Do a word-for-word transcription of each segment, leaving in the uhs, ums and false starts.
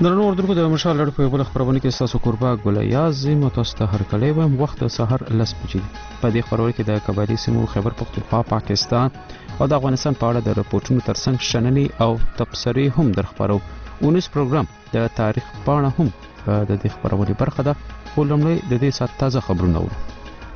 درنو اردوونکو د مشال لړ په بل خبرونه کې تاسو قربا ګلیاز زم تاسو ته هر کله ویم وخت سحر لس بجې په دې خبرونه کې د قبایلی سیمو خیبر پختونخوا پاکستان او د افغانستان په اړه د راپورټونو ترڅنګ شننې او تبصرې هم درخبرو اونیس پروګرام د تاریخ پاڼه هم د دې خبرونې برخه ده خو لومړی د دې سات تازه خبرونه ورو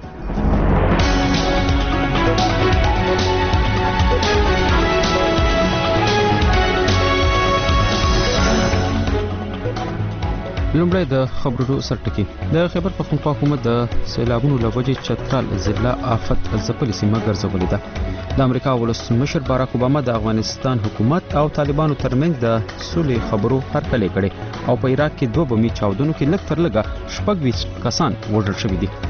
لومړی د خبرونو سرټکی د خیبر پختونخوا حکومت د سیلابونو له وجې چترال ضلع آفت ځپلې سیمه ګرځولې ده د امریکا ولسمشر باراک اوباما د افغانستان حکومت او طالبانو ترمنځ د سولې خبرو هرکلی کړي او په عراق کې دوه بمي چاودنو کې لږ تر لږه شپږ ویشت کسان وژل شوي دي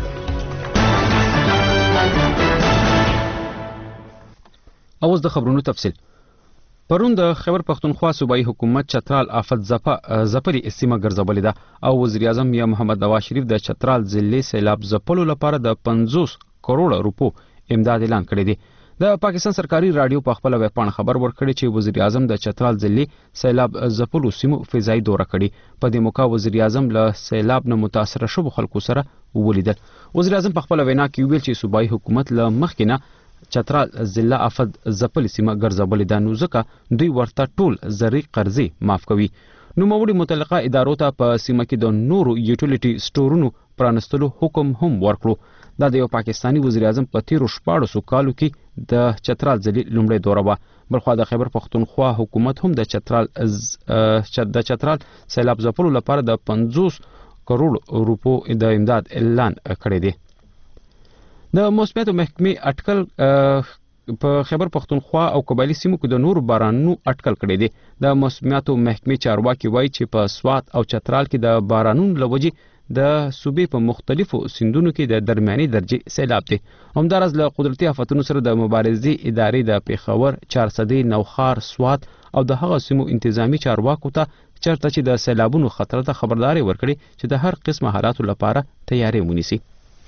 اوس د خبرونو تفصیل پرون د خیبر پختونخوا صوبایي حکومت چترال آفت ځپلې سیمه ګرځولې ده او وزیر اعظم یا محمد نواز شریف د چترال ضلع سیلاب ځپلو لپاره د پنځوس کروڑه روپو امداد اعلان کړی دی د پاکستان سرکاري رادیو په خپل ویبپاڼه خبر ورکړی چې وزیر اعظم د چترال ضلع سیلاب ځپلو سیمو فضایي دوره کړي په دې موقع وزیر اعظم له سیلاب نه متاثر شوو خلکو سره ولیدل وزیر اعظم په خپل وینا کې ویل چې صوبایي حکومت له مخکې نه چترال ضلع آفت ځپلې سیمه ګرځولې ده نو ځکه دوی ورته ټول زرعي قرضې معاف کوي نوموړي متعلقه ادارو ته په سیمه کې د نورو یوټیلیټي سټورونو پرانستلو حکم هم ورکړو دا د یو پاکستاني وزیر اعظم په تیرو شپاړسو کالو کې د چترال ضلع لومړی دوره وه بلخوا د خیبر پختونخوا حکومت هم د چترال د چترال سیلاب ځپلو لپاره د پنځوس کروڑ روپو د امداد اعلان کړی دی د موسمیاتو محکمې اټکل په خیبر پختونخوا او قبایلی سیمو کې د نورو بارانونو اټکل کړی دی د موسمیاتو محکمې چارواکي وایي چې په سوات او چترال کې د بارانونو له وجې د صوبې په مختلفو سیندونو کې د درمیاني درجې سیلاب دی همداراز له قدرتي آفتونو سره د مبارزې ادارې د پیښور چارسدې نوخار سوات او د هغه سیمو انتظامی چارواکو ته چرته چې د سیلابونو خطر ته خبرداري ورکړي چې د هر قسمه حالاتو لپاره تیاری ونیسي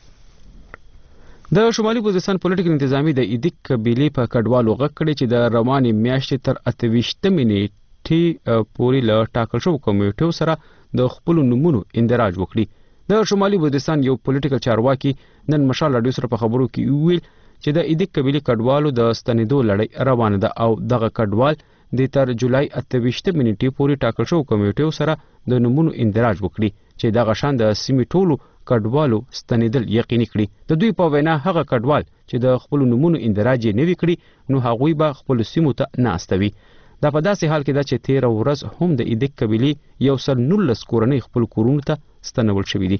د شمالي وزیرستان پولیټیکل انتظامی د ایدیک قبیلې په کډوالو غږ کړی چې د روانې میاشتې تر اته ویشتمې نیټې پورې له ټاکل شوو کمیټو سره د خپلو نومونو اندراج وکړي د شمالي وزیرستان یو پولیټیکل چارواکي نن مشال راډیو سره په خبرو کې ویل چې د ایدیک قبیلې کډوالو د ستنېدو لړۍ روانه ده او دغه کډوال د تر جولای اته ویشتمې نیټې پورې ټاکل شوو کمیټو سره د نومونو اندراج وکړي چې دغه شان د سیمې ټولو کډوالو ستنېدل یقیني کړي د دوی په وینا هغه کډوال چې د خپل نومونو اندراج یې نوي کړي نو هغوی به خپل سیمو ته نه استوي دا په داسې حال کې ده چې تیره ورځ هم د ایدیک قبیلې یو سل نولس کورنۍ خپل کورونو ته ستنول شوي دي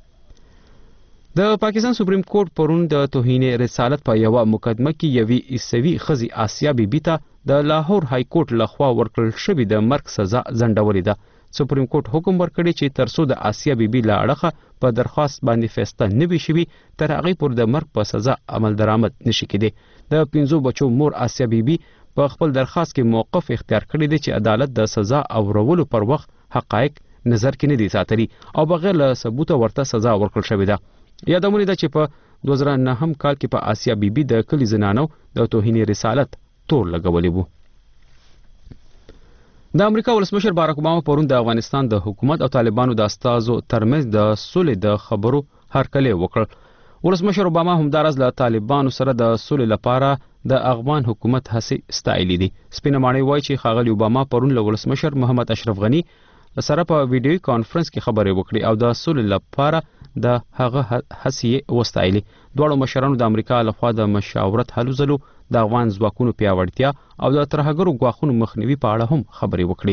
د پاکستان سپریم کورټ پرون د توهین رسالت په یوه مقدمه کې یوې عیسوي ښځې آسیا بیبي ته د لاهور های کورټ لخوا ورکړل شوې د مرګ سزا ځنډولې ده سپریم کورټ حکم ورکړی چې ترڅو د آسیا بیبي له اړخه په درخواست باندې فیصله نه وي شوي تر هغې پورې د مرګ په سزا عمل درآمد نشي کېدی د پنځو بچو مور آسیا بیبي په خپل درخواست کې موقف اختیار کړی دی چې عدالت د سزا اورولو پر وخت حقایق نظر کې نه دي ساتلي او بغیر له ثبوته ورته سزا ورکړل شوې ده یادونه ده چې په دوه زره نهم کال کې په آسیا بیبي د کلي زنانو د توهین رسالت تور لګولی و د امریکا ولسمشر باراک اوباما پرون د افغانستان د حکومت او طالبانو د استازو ترمنځ د سولې د خبرو هرکلی وکړ ولسمشر اوباما همداراز له طالبانو سره د سولې لپاره د افغان حکومت هڅې ستایلې دي سپینه ماڼۍ وایي چې ښاغلي اوباما پرون له ولسمشر محمد اشرف غني سره په ویډیوي کانفرنس کې خبرې وکړې او د سولې لپاره د هغه هڅې وستایلې دواړو مشرانو د امریکا لخوا د مشاورت هلو ځلو د افغان ځواکونو پیاوړتیا او د ترهګرو ګواښونو مخنیوي په اړه هم خبرې وکړې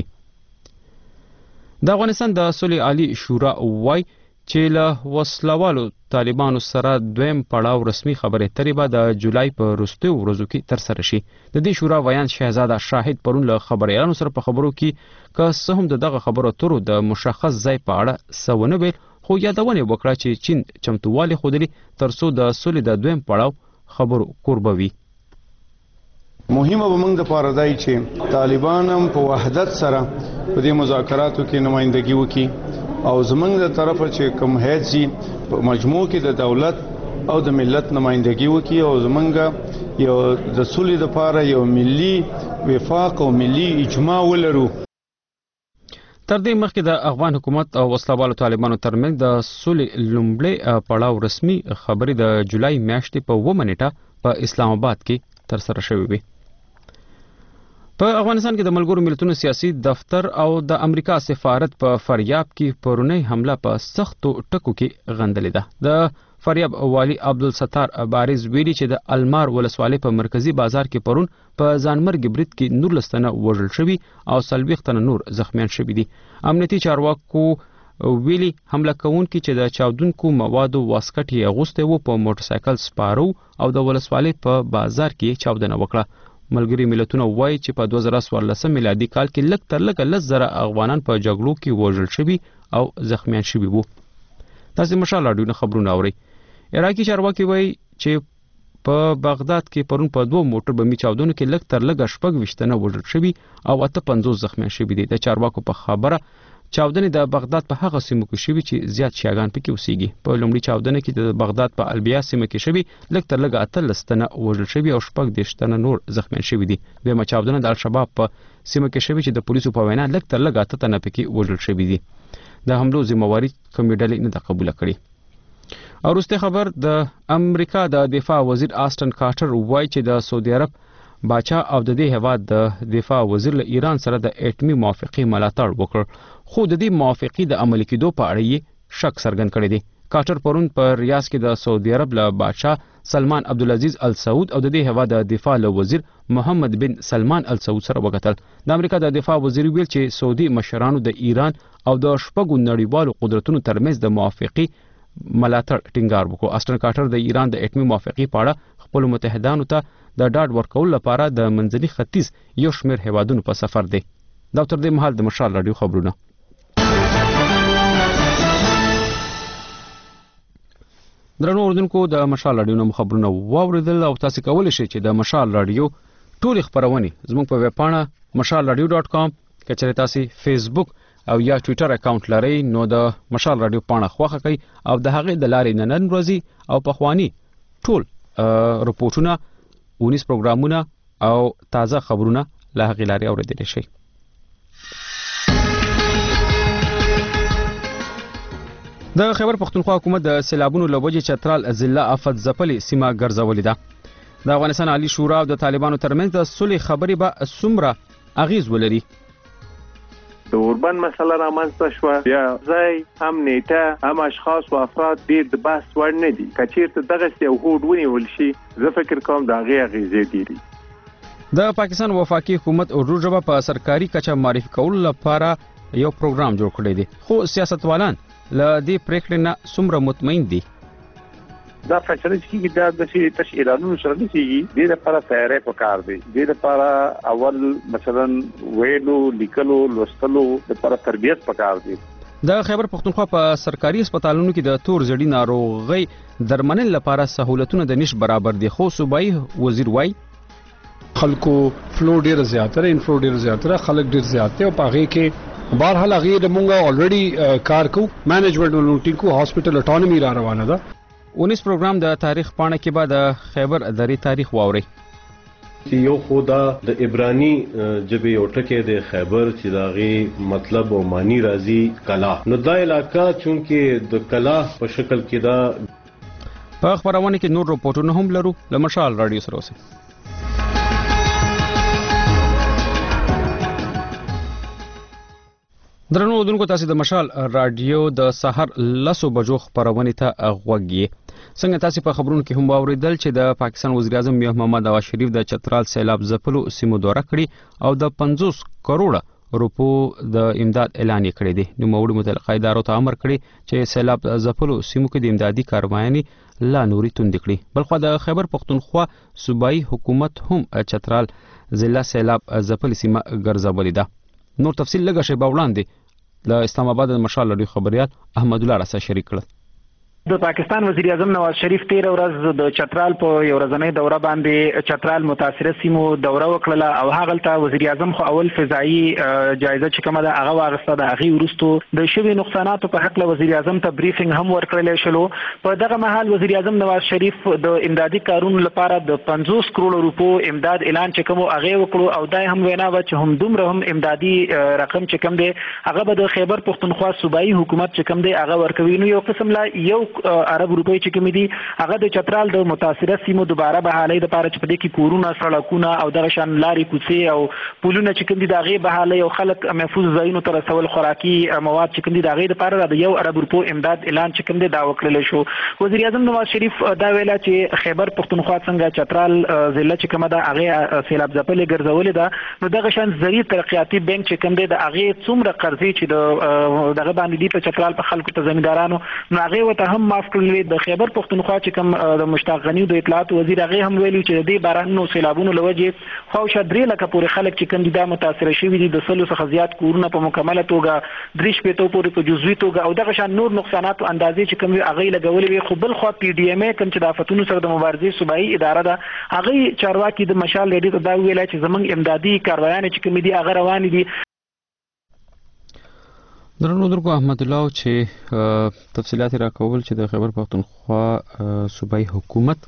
د افغانستان د سولې عالي شورا وایي چې له وسلوالو طالبانو سره دویم پړاو رسمي خبرې اترې به د جولای په وروستیو ورځو کې ترسره شي د دې شورا ویان شهزاده شاهد پرون له خبریالانو سره په خبرو کې که څه هم د دغه خبرو اترو د مشخص ځای په اړه څه ونه ویل خو یادونه وکړه چې چین چمتووالی ښودلي ترڅو د سولې د دویم پړاو خبرو کوربه وي مهمه به موږ د پاره دی چې طالبان هم په وحدت سره په دې مذاکراتو کې نمائندګي وکړي او زمونږ د طرفه چې کوم هیڅ په مجموع کې د دولت او د ملت نمائندګي وکړي او زمونږ یو د سولې لپاره یو ملي وفاق او ملي اجماع ولرو تر دې مخکې د افغان حکومت او وسلوالو طالبانو ترمنځ د سولې لومړی پړاو رسمي خبرې د جولای میاشتې په اوومه نیټه په اسلام آباد کې ترسره شوې وې. په افغانستان کې د ملګرو ملتونو سیاسي دفتر او د امریکا سفارت په فریاب کې پرونی حمله په سختو ټکو کې غندلې ده. د فریاب والی عبدالستار بارز ویلي چې د المار ولسوالۍ په مرکزی بازار کې پرون په ځانمرګ برید کې نورلس تنه وژل شوي او څلوېښت تنه نور زخمیان شوي دي. امنیتي چارواکو ویلي حمله کوونکي چې د چاودونکو موادو واسکټ یې اغوستی و په موټرسایکل سپارو او د ولسوالۍ په بازار کې چاودنه وکړه. ملګري ملتونه وایي چې په دوه زره څوارلسم میلادي کال کې لږ تر لږه لس زره افغانان په جګړو کې وژل شوي او زخمیان شوي وو. تاسو مشال راډیو نه خبرونه اورئ. عراقي چارواکي وایي چې په بغداد کې پرون په دوه موټر بمي چاودنو کې لږ تر لږه شپږ ویشت تنه وژل شوي او اته پنځوس زخمیان شوي دي. د چارواکو په خبره چاودنې د بغداد په هغه سیمو کې شوي چې زیات شیعاګان پکې اوسېږي. په لومړي چاودنه کې د بغداد په البیا سیمه کې شوي لږ تر لږه اتلس تنه وژل شوي او شپږ دېرش تنه نور زخمیان شوي دي. دویمه چاودنه د الشباب په سیمه کې شوي چې د پولیسو په وینا لږ تر لږه اته تنه پکې وژل شوي دي. د حملو ذمہواري کومې ډلې نه ده قبوله کړې. او وروسته خبر د امریکا د دفاع وزیر آسټن کارټر وایي چې د سعودي عرب باچا او د دې هیواد د دفاع وزیر له ایران سره د اټومي موافقې ملاتړ وکړ، خو د دې موافقې د عملي کېدو په اړه یې شک څرګند کړی دی. کارټر پرون په ریاض کې د سعودي عرب له باچا سلمان عبدالعزیز ال سعود او د دې هیواد د دفاع له وزیر محمد بن سلمان ال سعود سره وکتل. د امریکا د دفاع وزیر ویل چې سعودي مشرانو د ایران او د شپږو نړیوالو قدرتونو ترمنځ د موافقې ملاتړ ټینګار وکړو. آسټن کارټر د ایران د اټومي موافقې په اړه خپل متحدانو ته د ډاډ ورکولو لپاره د منځني ختیځ یو شمېر هیوادونو په سفر دی. دا تر دې مهال د مشال راډیو خبرونه. درنو اوردونکو د مشال راډیو نوم خبرونه واوریدل او تاسو کولی شئ چې د مشال راډیو ټول خبرونه زموږ په ویب پاڼه مشال راډیو ډاټ کام کې چیرې تاسو فیسبوک او یا ټوئیټر اکاونټ لرئ نو د مشال راډیو پاڼه خوښه کړئ او د هغې د لارې نن ورځې او پخوانی ټول رپورټونه، اونیس پروګرامونه او تازه خبرونه له هغې لارې اورېدلی شئ. د خیبر پښتونخوا حکومت د سیلابونو له وجې چترال ضلع آفت ځپلې سیمه ګرځولې ده. د افغانستان عالی شورا او د طالبانو ترمنځ د صلح خبرې به څومره اغیز ولري؟ د اوربن مسله رامنځته شوه، بیا ځای هم نیټه هم اشخاص او افراد ډېر د بحث وړ نه دي. که چېرته دغسې یو هوډ ونیول شي زه فکر کوم د هغې اغېزې ډېرې. د پاکستان وفاقي حکومت اردو ژبه په سرکاري کچه معرفي کولو لپاره یو پروګرام جوړ کړی دی، خو سیاستوالان له دې پریکړې نه څومره مطمئن دي؟ دا فیصله چې کېږي دا داسې تش اعلانونو سره نه کېږي. دې لپاره تیاری پکار دی. دې لپاره اول مثلا ویلو، لیکلو، لوستلو لپاره تربیت پکار دی. د خیبر پښتونخوا په سرکاري هسپتالونو کې د تور زړی ناروغۍ درملنې لپاره سہولتونه د نش برابر دي، خو صوبایي وزیر وایي خلکو فلو ډیر زیاتره، انفلو ډیر زیاتره، خلک ډیر زیاته او پاغه کې بهرحال هغه د مونږه الریډي کار کو مینجمنت ولونټی کو هاسپټل اټونومي را روانه ده. اونیس پروګرام د تاریخ پاڼه کې به د خیبر درې تاریخ واوري. یو خدا د عبرانی جبه یو ټکی د خیبر چې داغي مطلب او معنی راځي کلا، نو دا علاقہ چونکه د کلا په شکل کې دا. په خبرونه کې نور رپورټونه هم لرو. له مشال راډیو سره اوسئ. درنو اوردونکو تاسو د مشال راډیو د سحر لسو بجو خبرونه ته غوږی. څنګه تاسو په خبرونو کې هم واوریدل چې د پاکستان وزیر اعظم میر محمد نواز شریف د چترال سیلاب ځپلو سیمو دوره کړې او د پنځوس کروڑه روپو د امداد اعلان کړی دی. نو موړي متعلقه ادارو ته امر کړی چې سیلاب ځپلو سیمو کې د امدادي کاروایانې لا نوري توند کړي. بلخو د خیبر پښتونخوا صوبایي حکومت هم چترال ضلع سیلاب ځپلې سیمه ګرځولې ده. نور تفصیل لږه شی به وړاندې له اسلام آباد د مشال راډیو خبريال احمد الله راسه شریک کړل. د پاکستان وزیر اعظم نواز شریف تیر ورځ د چترال په یو ورځنۍ دوره باندې چترال متاثره سیمو دوره وکړه او هغه ته وزیر اعظم خو اول فضائي جایزه چې کومه ده هغه واغسته د هغه وروسته د شوی نقصاناتو په حق له وزیر اعظم ته بریفینګ هم ورکړل شو. په دغه مهال وزیر اعظم نواز شریف د امدادي کارونو لپاره د پنځوس کروڑ روپو امداد اعلان چې کوم هغه وکړو او دای هم وینا و چې هم دومره هم امدادي رقم چې کوم دی هغه به د خیبر پختونخوا صوبایي حکومت چې کوم دی هغه ورکوي. نو یو قسم لا یو عرب روپۍ چې کوم دي هغه د چترال د متاثره سیمو دوباره بحالۍ لپاره چې په دې کې کورونه سړکونه او دغه شان لارې کوڅې او پلونه چې کوم دي د هغې بحالۍ او خلک محفوظ ځایونو ته رسول خوراکي مواد چې کوم دي د هغې لپاره د یو عرب روپو امداد اعلان چې کوم دی دا وکړلی شو. وزیر اعظم نواز شریف دا ویله چې خیبر پختونخوا څنګه چترال ضلع چې کومه ده هغې سیلاب ځپلې ګرځولې ده نو دغه شان زرعي ترقیاتي بینک چې کوم دی د هغې څومره قرضې چې د دغه باندې دي په چترال په خلکو ته زمیندارانو نو هغې ورته هم معاف کړل. د خیبر پختونخوا چې کوم د مشتاق غنی د اطلاعات وزیر هغه هم ویلي چې د دې بارانونو سیلابونو لوجې خواوشا درې لکه پورې خلک چې کوم دي دا متاثره شوي دي د سلو څخه زیات کورونه په مکمله توګه درې شپېتو پورې په جزوي توګه او دغه شان نور نقصاناتو اندازې چې کوم هغه لګولې وي. خو بل خوا پی ډي ایم ای کوم چې د آفتونو سره د مبارزې صوبایي اداره ده هغه چارواکي د مشال ریډي ته دا ویل چې زمونږ امدادي کاروایان چې کوم دي هغه روان دي. درنو درګو احمد الله چې تفصیلات را کول چې د خیبر پختونخوا صوبایي حکومت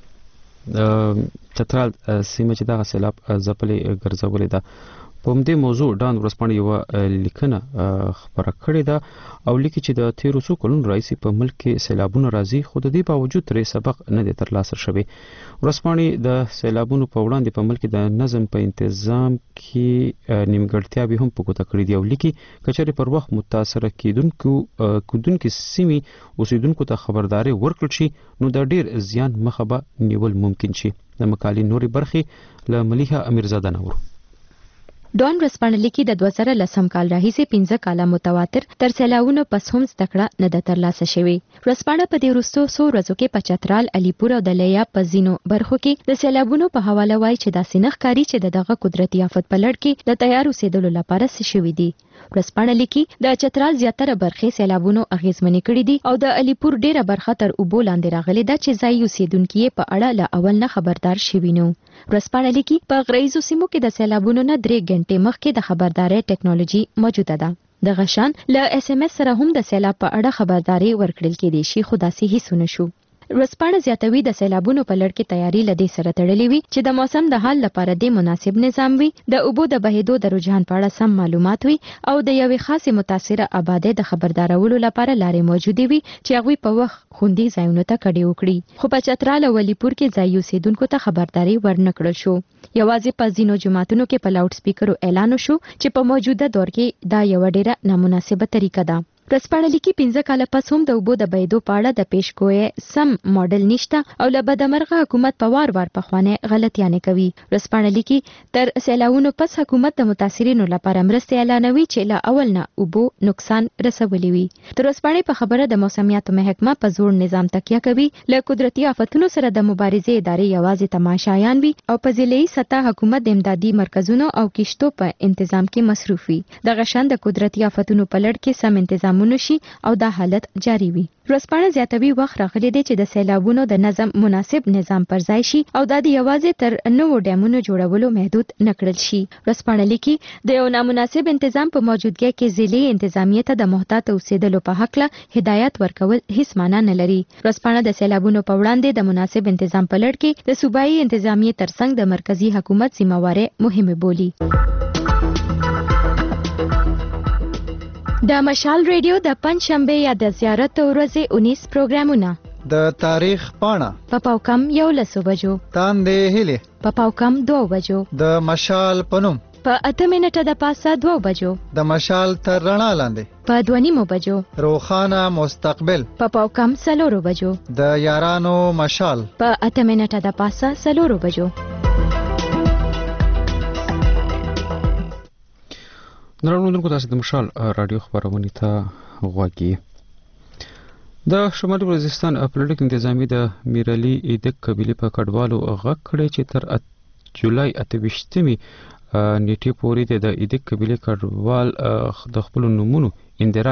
چترال سیمه چې دغه سیلاب ځپلې ګرځولې ده په همدې موضوع ډان ورځپاڼه یوه لیکنه خپره کړې ده او لیکي چې د تیرو څو کلونو راهیسې په ملک کې سیلابونه راځي خو د دې باوجود ترې سبق نه دی ترلاسه شوی. ورځپاڼې د سیلابونو په وړاندې په ملک کې د نظم په تنظیم کې نیمګړتیاوې هم په ګوته کړې دي او لیکي که چېرې پر وخت متاثره کیدونکو کیدونکو سیمې اوسیدونکو ته خبرداری ورکړل شي نو د ډیر زیان مخه به نیول ممکن شي. د مقالې نورې برخې له ملیحه امیرزاده نورو. ډان ورځپاڼه لیکي د دوه زره لسم کال راهیسې پنځه کاله متواتر تر سیلاونو پس هم زده کړه نه ده ترلاسه شوې. ورځپاڼه په دې وروستو څو ورځو کې په چترال، علیپور او د لیاب په ځینو برخو کې د سیلابونو په حواله وایي چې داسې نه ښکاري چې د دغه قدرتي آفت په لړ کې د تیار اوسېدلو لپاره څه شوي دي. ورځپاڼه لیکي د چترال زیاتره برخې سیلابونو اغیزمنې کړې دي او د علیپور ډیره برخه تر اوبو لاندې راغلې ده چې ځایي اوسیدونکي یې په اړه له اول نه خبردار شوي نه. ورځپاڼه لیکي په غرایزو سیمو کې د سیلابونو نه درې غنټې مخکې د خبردارۍ ټیکنالوژي موجوده ده. دغه شان له اس ام اس سره هم د سیلاب په اړه خبرداري ورکړل کېدای شي خو داسې هیڅ ونه شو. ورځپاڼه زیاتوي د سیلابونو په لړ کې تیاری له دې سره تړلې وي چې د موسم د حال لپاره د مناسب نظام وي، د اوبو د بهیدو د رجحان په اړه سم معلومات وي او د یوې خاصې متاثره آبادۍ د خبردارولو لپاره لارې موجودې وي چې هغوی په وخت خوندي ځایونو ته کډې وکړي. خو په چترال او علیپور کې ځایي اوسیدونکو ته خبرداري ورنه کړل شو. یوازې په ځینو جوماتونو کې په لاوډ سپیکرو اعلان وشو چې په موجوده دور کې دا یوه ډیره نامناسبه طریقه ده. ورځپاڼه لیکي پنځه کاله پس هم د اوبو د بهیدو په اړه د پیشګویۍ سم ماډل نشته او له بدمرغه حکومت په وار وار پخوانۍ غلطیانې کوي. ورځپاڼه لیکي تر سیلاونو پس حکومت د متاثرینو لپاره مرستې اعلانوي چې له اول نه اوبو نقصان رسولي وي. د ورځپاڼې په خبره د موسمیاتو محکمه په زوړ نظام تکیه کوي. له قدرتي آفتونو سره د مبارزې ادارې یوازې تماشایان وي او په ضلعي سطح حکومت د امدادي مرکزونو او کشتو په انتظام کې مصروف وي. دغه شان د قدرتي آفتونو په لړ کې سم انتظام شي او دا حالت جاری وي. ورځپاڼه زیاتوي وخت راغلی دی چې د سیلابونو د نظم مناسب نظام پر ځای شي او دا د یوازې تر نوو ډیمونو جوړولو محدود نه کړل شي. ورځپاڼه لیکي د یو نامناسب انتظام په موجودګۍ کې ضلعي انتظامیې ته د محتاط اوسېدلو په هکله هدایت ورکول هیڅ معنا نه لري. ورځپاڼه د سیلابونو په وړاندې د مناسب انتظام په لړ کې د صوبایي انتظامیې ترڅنګ د مرکزی حکومت ذمہواري مهمه بولي. د مشال ریډیو د پنځشنبه یا د زیارت ورځې اونیس پروګرامونه د تاریخ پاڼه په پاوکم یو لسو بجو، تاندې هلې په پاوکم دو بجو، د مشال پنوم په اته منټه د پاسه دو بجو، د مشال تر رڼا لاندې په دوه نیمو بجو، روخانه مستقبل په پاوکم څلورو بجو، د یارانو مشال په اته منټه د پاسه څلورو بجو. درنو دونکو تاسو د مشال رادیو خبرونه ته غواګي. د شمالي وزیرستان پولیټیک انتظامی د میرعلی ایدک قبیله په کډوالو غږ کړی چې تر جولای اته ویشتمې نیټې پورې د ایدک قبیله کډوال د خپل نومونو اندراج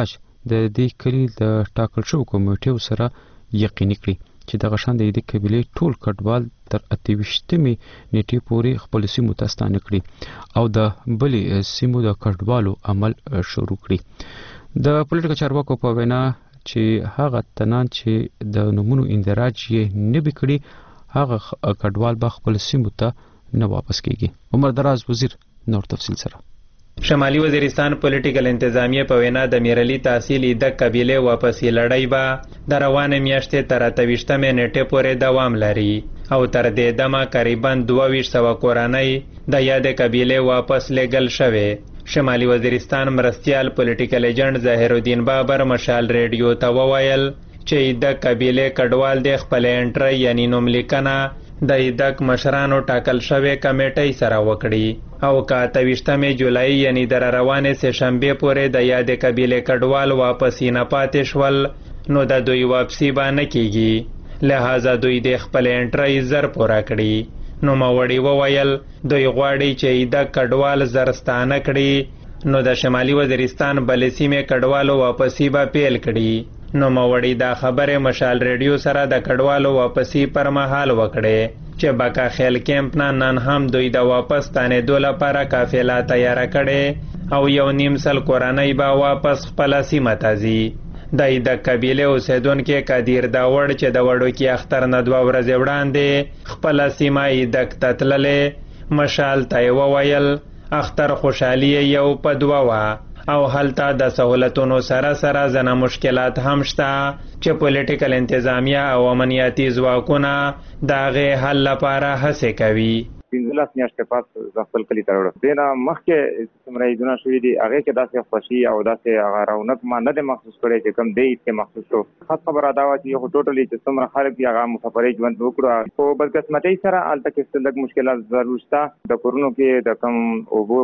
د دې کلی د ټاکل شوو کمیټو سره یقیني کړي چې دغه شان د دې قبیلې ټول کډوال تر اتهویشتمې نیټې پورې خپل سیمو ته ستانه کړي او د بلې سیمو د کډوالو عمل شروع کړي د پولیټیکل چارواکو په وینا چې هغه تنان چې د نمونو اندراج یې نه بکړي هغه کډوال به خپل سیمو ته نه واپس کیږي. عمر دراز وزیر نور تفصیل سره. شمالي وزیرستان پولیټیکل انتظامیه په وینا د میرلی تحصیل د قبیله واپسی لړۍ به د روانې میاشتې تر اتهویشتمې نیټې پورې دوام لري او تر دې دمه تقریبا دوه ویشت سوه کورنۍ د یادې قبیله واپس لیږل شوې. شمالي وزیرستان مرستیال پولیټیکل ایجنټ ظاهر الدین بابر مشال ریډیو ته وویل چې د قبیله کډوال د خپل انټری یعنی نوم لیکنه د ایدک مشرانو ټاکل شوې کمیټې سره وکړي او که اتهویشتمې جولای یعنی در روانې سه شنبې پورې د یادې قبیله کډوال واپس نه پاتې شول نو د دوی واپسی به نه کیږي، لہذا دوی د خپل انټری زر پوره کړي. نو موړی وویل دوی غواړي چې د کډوال زرستانه کړي نو د شمالي وزیرستان بلې سیمې کډوالو واپسی به پیل کړي. نو موړی دا خبره مشال ریډیو سره د کډوالو واپسی پر مهال وکړي چې بکا خیل کیمپ نه نن هم دوی د واپس تانېدو لپاره قافله تیاره کړي او یو نیم سل کورنۍ به واپس خپل سیمه ته ځي. د د قبیله اوسیدونکو قدیر داوړ چې د وړوکي اختر نه دوه ورځې وړاندې خپل سیمه ایدک ته تللی مشال ته وویل اختر خوشحالي یو په دوه وه او هلته د سهولتونو سره سره ځنه مشکلات هم شته چې پولیټیکل انتظامیه او امنیتي ځواکونه د هغې حل لپاره هڅې کوي. پنځلس میاشتې پس زه خپل کلي ته راوړم. دې نه مخکې څومره عیدونه شوي دي هغې کې داسې خوښي او داسې هغه رونق ما نه دی محسوس کړی چې کوم دې عید کې محسوس شو. خاص خبره دا وه چې یو خو ټوټلي چې څومره خلک دي هغه مسافرۍ ژوند وکړو. خو بدقسمتۍ سره هلته کې څه لږ مشکلات ضرور شته. د کورونو کې د کوم اوبو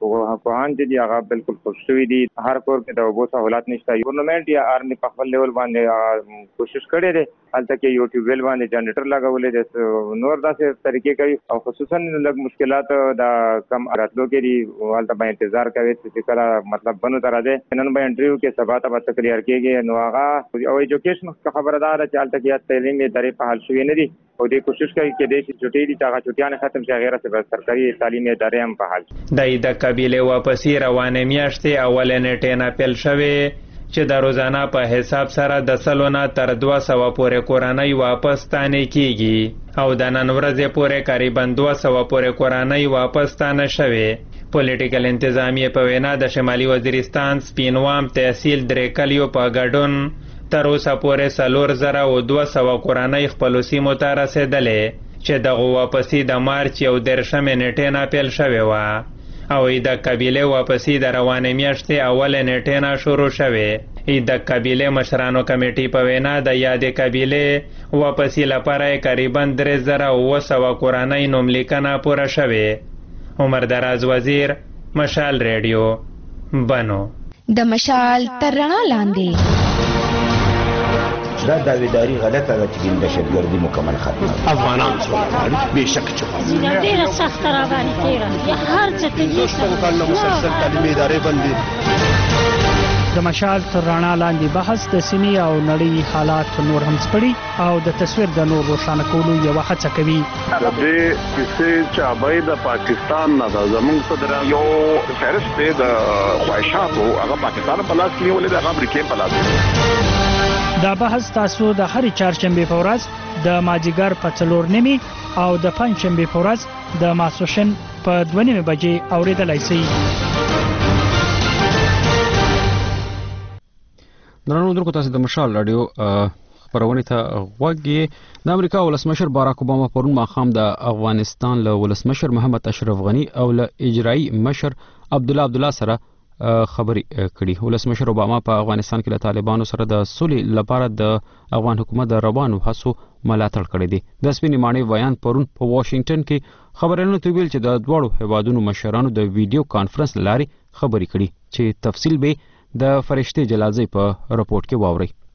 پوهان چې دي هغه بالکل خوش شوي دي. هر کور کې د اوبو سهولت نشته. ګورنمنټ یا آرمي په خپل لیول باندې کوشش کړی دی هلته کې یو ټیوبویل باندې جنریټر لګولی دی نور داسې طریقې کوي او خصوصا لږ مشکلات د کم راتلو کې دي هلته به انتظار کوي چې کله مطلب بنو ته راځي نن به انټریو کې سبا ته به کلیر کېږي. نو هغه او ایجوکیشن خبره ده چې هلته کې تعلیمي ادارې فعال شوي نه دي او دوی کوشش کوي چې دې چې چټۍ دي چې هغه چټیانې ختم شي هغې راسې به سرکاري تعلیمي ادارې هم فعال شي. د د قبیلې واپسي روانې میاشتې اولې نیټې نه پیل شوې چې د روزانه په حساب سره د سلو نه تر دوه سوه پورې کورنۍ واپس ستانې کیږي او د نن ورځې پورې قریبا دوه سوه پورې کورنۍ واپس ستانه شوې. پولیټیکل انتظامیه په وینا د شمالي وزیرستان سپینوام تحصیل درې کلیو په ګډون تر اوسه پورې څلور زره او دوه سوه کورنۍ خپلو سیمو ته رسېدلې چې دغو واپسي د مارچ یو دېرشمې نیټې نه پیل شوې وه او د قبیلې واپسی د روانې میاشتې اولې نیټې نه شروع شوې. د قبیلې مشرانو کمیټې په وینا د یادې قبیلې واپسی لپاره قریبا درې زره اووه سوه کورنۍ نوملیکنه پوره شوې. عمر دراز وزیر مشال ریډیو بنو. د مشال تر رڼا لاندې دا داویداری غلطه ده چې دهشتګردي مکمل ختمه افغانان څومره بېشک چې ډېره سخته راباندې تېره هر څه ته مسلسل تعلیمي ادارې بندي. د مشال تر رڼا لاندې بحث د سیمې او نړۍ حالات نور هم سپړي او د تصویر د نور روښانه کولو یوه هڅه کوي. د دې کیسې چابۍ د پاکستان نه ده زموږ صدران یو فهرست دی د خواهشاتو هغه پاکستان په لاس کې نیولې ده هغه امریکې په لاس کې. دا بحث تاسو د هرې چهارشنبې په ورځ د مازدیګر په څلور نیمې او د پنجشنبې په ورځ د ماسپښین په دوه نیمې بجې اورېدلی شئ. درنو درکو تاسو د مشال رادیو خبرونه ته غوږ یې. د امریکا ولسمشر باراک اوباما پرون ماښام د افغانستان له ولسمشر محمد اشرف غنی او له اجرایي مشر عبدالله عبدالله سره خبرې کړي. ولسمشر اوباما په افغانستان کې له طالبانو سره د سولې لپاره د افغان حکومت د روانو هڅو ملاتړ کړی دی. د سپینې ماڼۍ ویان پرون په واشنگټن کې خبرونو ته ویل چې د دواړو هیوادونو مشرانو د ویډیو کانفرنس لارې خبرې کړي چې تفصیل به د فرشتي جلالزی په رپورټ کې واوري.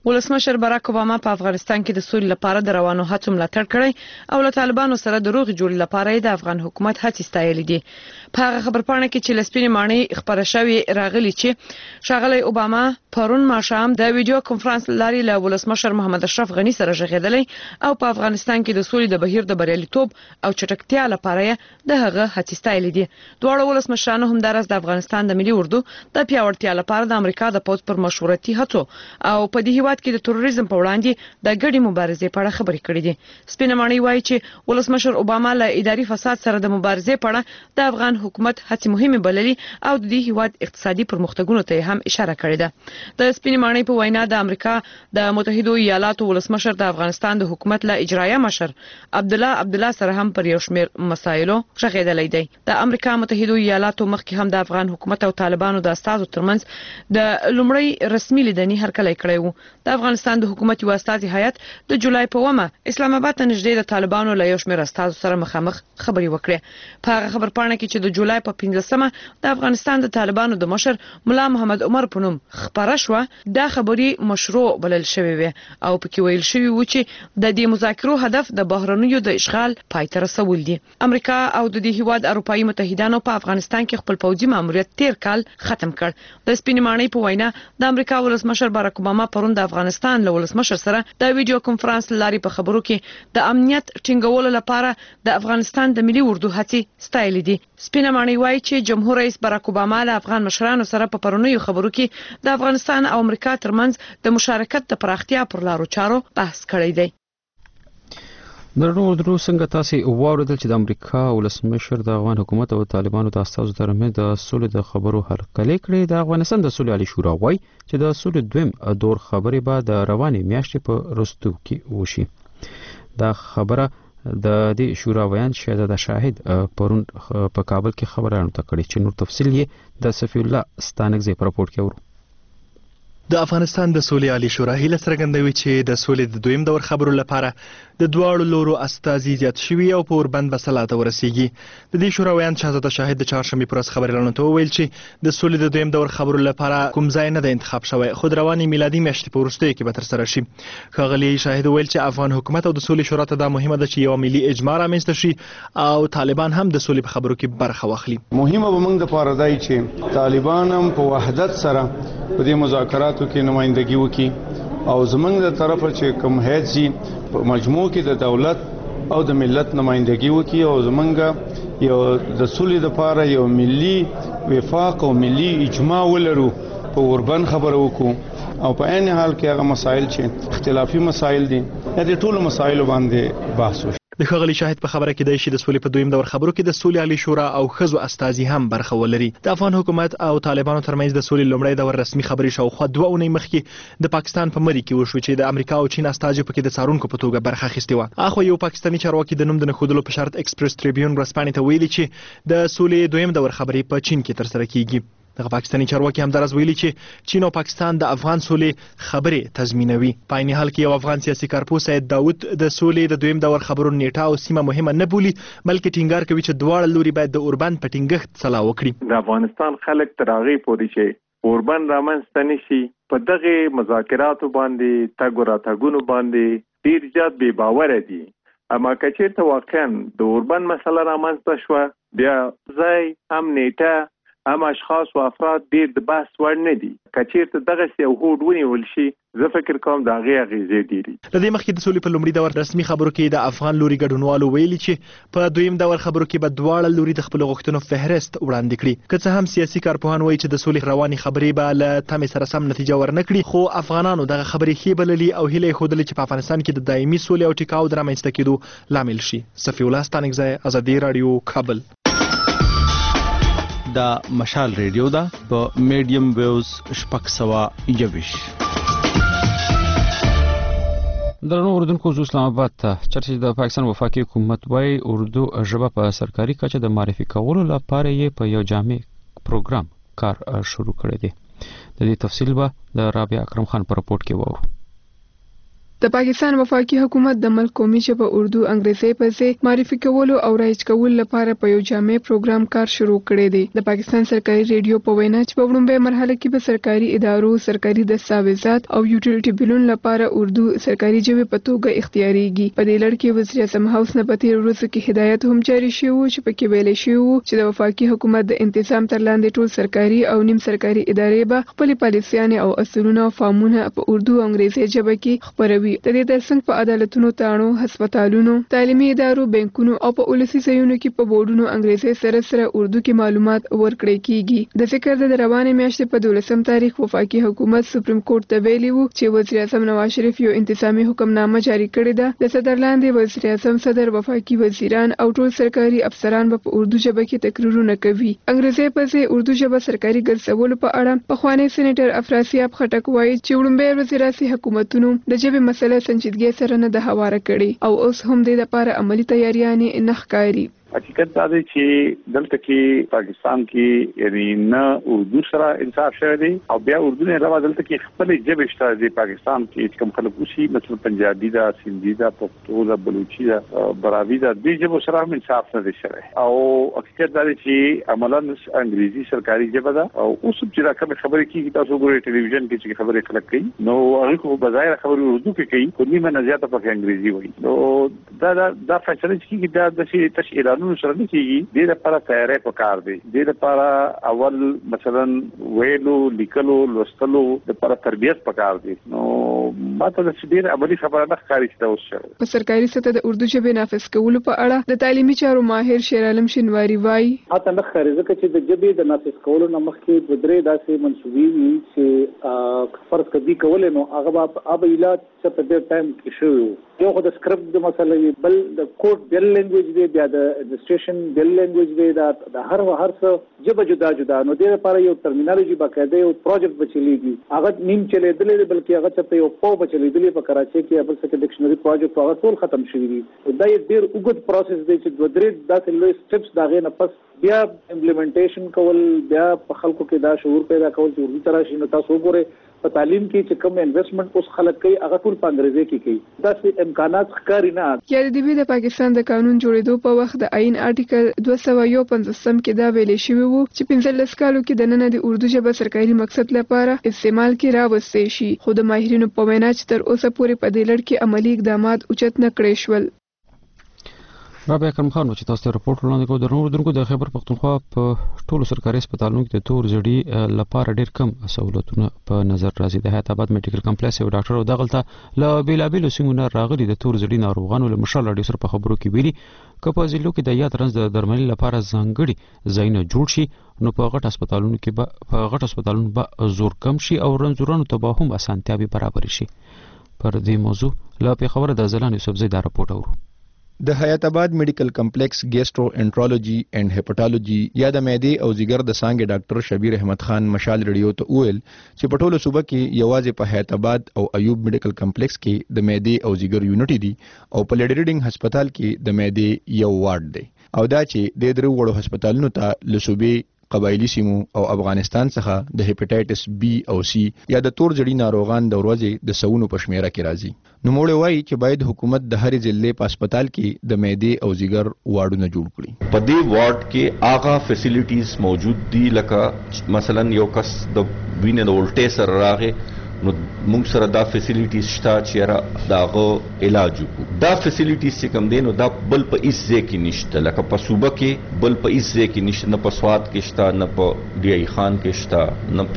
ولسمشر باراک اوباما په افغانستان کې د سولې لپاره د روانو هڅو ملاتړ کړی او له طالبانو سره د روغ جوړ لپاره د افغان حکومت هڅې ستایلې دي. په هغه خبرپاڼه کې چې لسپینې ماڼۍ خبره شوې راغلي چې شاغلی اوباما پرون ماښام د ویډیو کنفرانس لاري له ولسمشر محمد اشرف غنی سره ژغېدلی او په افغانستان کې د سولې د بهیر د بریالیتوب او چټکتیا لپاره د هغه هڅې ستایلې دي. دواړه ولسمشرانو همدارس د افغانستان د ملي اردو د پیاوړتیا لپاره د امریکا د پوز پر مشورتي هڅو او په دې هیواد کې د تروریزم په وړاندې د ګډې مبارزې په اړه خبرې کړې دي. سپینه ماڼۍ وایي چې ولسمشر اوباما له اداري فساد سره د مبارزې په اړه د افغان حکومت هڅې مهمه بللي او د دې هیواد اقتصادي پرمختګونو ته هم اشاره کړې ده. د سپینه ماڼۍ په وینا د امریکا د متحده ایالاتو ولسمشر د افغانستان د حکومت له اجرایه مشر عبد الله عبد الله سره هم پر یو شمېر مسایلو ژغېدلی دی. د امریکا متحده ایالاتو مخکې هم د افغان حکومت او طالبانو د استازو ترمنځ د لومړی رسمي لیدنې هرکلی کړی و. د افغانستان د حکومت یو استازي هیئت د جولای په اومه اسلام آباد ته نږدې د طالبانو له یو شمېر استازو سره مخامخ خبرې وکړې. په هغه خبرپاڼه کې چې د جولای په پنځلسمه د افغانستان د طالبانو د مشر ملا محمد عمر په نوم خبره شوه، دا خبرې مشروع بلل شوې وې او پکې ویل شوي و چې د دې مذاکرو هدف د بهرنیو د اشغال پای ته رسول دي. امریکا او د دې هیواد اروپایي متحدانو په افغانستان کې خپل پوځي ماموریت تیر کال ختم کړ. د سپینې ماڼۍ په وینا د امریکا ولسمشر باراک اوباما پرون د افغانستان له ولسمشر سره د ویډیو کنفرانس لاري په خبرو کې د امنیت ټینګولو لپاره د افغانستان د ملي اردو هڅې ستایلې دي. سپینه ماڼۍ وایي چې جمهور رئیس باراک اوباما له افغان مشرانو سره په پرونیو خبرو کې د افغانستان او امریکا ترمنځ د مشارکت د پراختیا پر لارو چارو بحث کړی دی. درنو درو څنګه تاسو واوریدل چې د امریکا ولسمشر د افغان حکومت او طالبانو د استازو ترمنځ د سولې د خبرو هرکلی کړی. د افغانستان د سولې عالی شورا وایي چې د سولې دویم دور خبرې به د روانې میاشتې په وروستیو کې وشي. دا خبره د دې شورا ویان شهزاده شاهد پرون په کابل کې خبرانو ته کړی چې نور تفصیل یې د صفی الله ستانکزی په راپورټ کې ورو. د افغانستان د سولې عالی شورا هیله څرګندوي چې د سولې د دویم دور خبرو لپاره د دواړو لورو استازي زیات شوي او په اوربند به سلا ته ورسیږي. د دې شورا ویان شهزاده شاهد د چهارشنبې پر ورځ خبريالانو ته وویل چې د سولې د دویم دور خبرو لپاره کوم ځای نه د انتخاب شوی، خو د روانې میلادي میاشتې په وروستیو کې به ترسره شي. ښاغلي شاهد وویل چې افغان حکومت او د سولې شورا ته دا مهمه ده چې یو ملي اجماع رامنځته شي او طالبان هم د سولې په خبرو کې برخه واخلي. مهمه به موږ لپاره دی چې طالبان هم په وحدت سره په دې مذاکراتو کې نمائندګي وکړي او زمونږ د طرفه چې کوم هیڅ سي په مجموع کې د دولت او د ملت نمائندګي وکړي او زمونږ یو د سولې لپاره یو ملي وفاق او ملي اجماع ولرو په اوربن خبره وکړو او په عین حال کې هغه مسایل چې اختلافي مسایل دي د ټولو مسایلو باندې بحث وشي. د ښاغلي شاهد په خبره کې دی چې د سولې په دویم دور خبرو کې د سولې عالی شورا او ښځو استازي هم برخه ولري. د افغان حکومت او طالبانو ترمنځ د سولې لومړی دور رسمي خبرې شاوخوا دوه اونۍ مخکې د پاکستان په مری کې وشو چې د امریکا او چین استازي پکې د څارونکو په توګه برخه اخیستې وه. اخو یو پاکستاني چارواکي د نوم د نښودلو په شرط ایکسپریس ټریبیون ورځپاڼې ته ویلي چې د سولې دویم دور خبرې په چین کې ترسره کیږي. دغه پاکستاني چارواکي همدارس ویلي چې چین او پاکستان د افغان سولې خبرې تضمینوي. په عین حال کې یو افغان سیاسي کارپوه سید داود د سولې د دویم دور خبرو نیټه او سیمه مهمه نه بولي، بلکې ټینګار کوي چې دواړه لوري باید د اوربند په ټینګښت سلا وکړي. د افغانستان خلک تر هغې پورې چې اوربند رامنځته نشي په دغه مذاکراتو باندې تګ راتګونو باندې ډیر زیات بې باوره دي. اما که چېرته واقعا د اوربند مسله رامنځته شوه بیا ځای هم نیټه هم اشخاص و افراد ډیر د بحث وړ نه دي. که چېرته دغسې یو هوډ ونیول شي زه فکر کوم د هغې اغېزې ډېرې. له دې مخکې د سولې په لومړي دور رسمي خبرو کې د افغان لوري ګډونوالو ویلي چې په دویم دور خبرو کې به دواړه لوري د خپلو غوښتنو فهرست وړاندې کړي. که څه هم سیاسي کارپوهان وایي چې د سولې روانې خبرې به له تمې سره سم نتیجه ورنه کړي، خو افغانانو دغه خبرې ښې بللي او هیله یې ښودلې چې په افغانستان کې د دایمي سولې او ټیکاو د رامنځته کېدو لامل شي. صفی الله ستانکزی، ازادي راډیو، کابل. دا مشال ریډیو ده په میډیم ویوز شپږ سوه یوویش. درنو اردوونکو زه اسلام آباد ته چرته د پاکستان وفاقي حکومت وايي اردو ژبه په سرکاري کچه د معرفي کولو لپاره یې په یو جامع پروګرام کار شروع کړی دی. د دې تفصیل به د رابعه اکرم خان په راپورټ کې وورو. د پاکستان وفاقي حکومت د ملک قومي ژبه اردو انګریزي په ځای معرفي کولو او رایج کولو لپاره په یو جامع پروګرام کار شروع کړی دی. د پاکستان سرکاري ریډیو په وینا چې په وړاندې مرحله کې به سرکاري ادارو، سرکاري دستاویزات او یوټیلیټي بلونو لپاره اردو سرکاري ژبه په توګه اختیاریږي. په دې لړ کې وزیر اعظم هاوس نه په تیرو ورځو کې هدایت هم جاری شوی و چې پکې ویل شوی و چې د وفاقي حکومت د انتظام تر لاندې ټول سرکاري او نیم سرکاري ادارې به خپل پالیسیانې او اصولونه او فارمونه په اردو او انګریزي ژبه کې خپروي. د دې ترڅنګ په عدالتونو، تاڼو، هسپتالونو، تعلیمي ادارو، بانکونو او په ولسي ځایونو کې په بورډونو انګریزي سره سره اردو کې معلومات ورکړل کیږي. د ذکر د روانې میاشتې په دولسم تاریخ وفاقي حکومت سپریم کورټ ته ویلي وو چې وزیر اعظم نواز شریف یو انتظامی حکمنامه جاری کړې ده. د صدر لاندې وزیر اعظم، صدر، وفاقي وزیران او ټول سرکاري افسران په اردو ژبه کې تقریرونه کوي. انګریزي په ځای اردو ژبه سرکاري ګرځولو په اړه پخوانی سېنیټر افراسیاب خټک وایي چې وړاندې وزیراسي حکومتونو د ژبې مسله سنجیدګۍ سره نه ده هواره کړې او اوس هم د لپاره عملی تیاریانې نه ښکاري. حقیقت دا دی چې دلته کې پاکستان کې یعنی نه اردو سره انصاف شوی دی او بیا اردو نه علاوه دلته کې خپل ژبې شته د پاکستان کې کوم خلک وشي مثلا پنجابي دا، سندي دا، پښتو دا، بلوچي دا، براوي دا، د ژبو سره هم انصاف نه دی شوی او حقیقت دا دی چې عملاً انګریزي سرکاري ژبه ده او اوس چې دا کوم خبرې کیږي تاسو ګورئ ټلویزیون کې چې خبرې خلک کوي نو هغه کو بظاهر خبرې اردو کې کوي خو نیمه نه زیاته په انګریزي وایي. نو دا دا دا فیصله چې دا د شي تشعيرانو سره نه کیږي. د لپاره تیاری پکار دی. د لپاره اول مثلا ویلو، لیکلو، لوستلو د لپاره تربیت پکار دی. نو ماته د ډیر عملی خبره نه ښکاري چې دا اوس شوی. په سرکاري سطح د اردو ژبې نافذ کولو په اړه د تعلیمي چارو ماهر شیر عالم شینواری وایي اته نه ښکاري ځکه چې د ژبې د نافذ کولو نه مخکې د درې داسې منسوبې وي چې فرض کدي کولې نو هغه به اب علاج څه په دې ټایم کې شوی. یو خو د سکرپټ د مسلې، بل د کوډ بل لینګویج دی، بیا د اډمنسټریشن بل لینګویج دی، دا د هر هر څه ژبه جدا جدا. نو د لپاره یو ټرمینالوژي باقاعده یو پروجیکټ بچلیږي. هغه نیم چلیدلې بلکې هغه څه یو په بچلیدلې په کراچي کې بل څه کې ډکشنري پروجیکټ هغه ټول ختم شوی دی. دا یو ډیر اوږد پروسس دی چې دوه درې داسې لوی سټپس دا غي نه پس بیا امپلیمنټیشن کول، بیا په خلکو کې دا شعور پیدا کول چې اردو تراشي. نو تاسو وګورئ په تعلیم کې چې کوم انویسټمنټ اوس خلک کوي هغه ټول په انګریزي کې کوي. دا څه امکانات ښکاري نه. یا د دې د پاکستان د قانون جوړېدو په وخت د آئین آرټیکل دوه سوه یو پنځوسم کې دا ویل شوی وو چې پنځلس کالو کې د نن د اردو ژبه سرکاري مقصد لپاره استعمال کې راوستي شي. خو د ماهرینو په وینا چې تر اوسه پورې په دې لړ کې عملی اقدامات اوچت نه کړی شول. رابعه کرم خان چې تاسو ته راپورټ وړاندې کوو. د نور درنکو د خیبر پښتونخوا په ټولو سرکاري هسپتالونو کې د تور زړی لپاره ډیر کم سہولتونه په نظر راځي. د حیات آباد میډیکل کمپلیکس یو ډاکټر او دغلته له بیلابیلو سیمو نه راغلي د تور زړی ناروغانو له مشال راډیو سره په خبرو کې ویلي که په ضلعو کې د یاد رنځ د درملنې لپاره ځانګړي ځایونه جوړ شي نو په غټ هسپتالونو کې به په غټ هسپتالونو به زور کم شي او رنځورانو ته به هم اسانتیاوې برابر شي. پر دې موضوع له پیښور د ځلان یوسفزۍ دا راپورټ اورو. د حیات آباد میډیکل کمپلیکس ګیسټرو انټرولوژي اینڈ هپټالوژي یا د معدې او ځیګر د څانګې ډاکټر شبیر احمد خان مشال ریډیو ته وویل چې په ټولو صوبه کې یوازې په حیات آباد او ایوب میډیکل کمپلیکس کې د معدې او ځیګر یونټ دي او په لیډي ریډینګ هسپتال کې د معدې یو وارډ دی او دا چې د درو وړو هسپتالونو ته له صوبې قبایلی سیمو او افغانستان څخه د هپاټایټس بی او سی یا د تور زړی ناروغان د ورځې د سونو په شمیره کې راځي. نو موږ وایي چې باید حکومت د هر ضلع په هسپتال کې د معدې او ځیګر واردونه جوړ کړي. په دې وارد کې هغه فیسیلیټیز موجود دي لکه مثلا یو کس د وینې د ولټې سره راغی نو موږ سره دا فیسیلیټیز شته چې را داغه علاج وکړو. دا فیسیلیټیز چې کوم دي نو دا بل په هیڅ ځای کې نشته لکه په صوبه کې بل په هیڅ ځای کې نشته، نه په سوات کې شته، نه په ډی ای خان کې شته، نه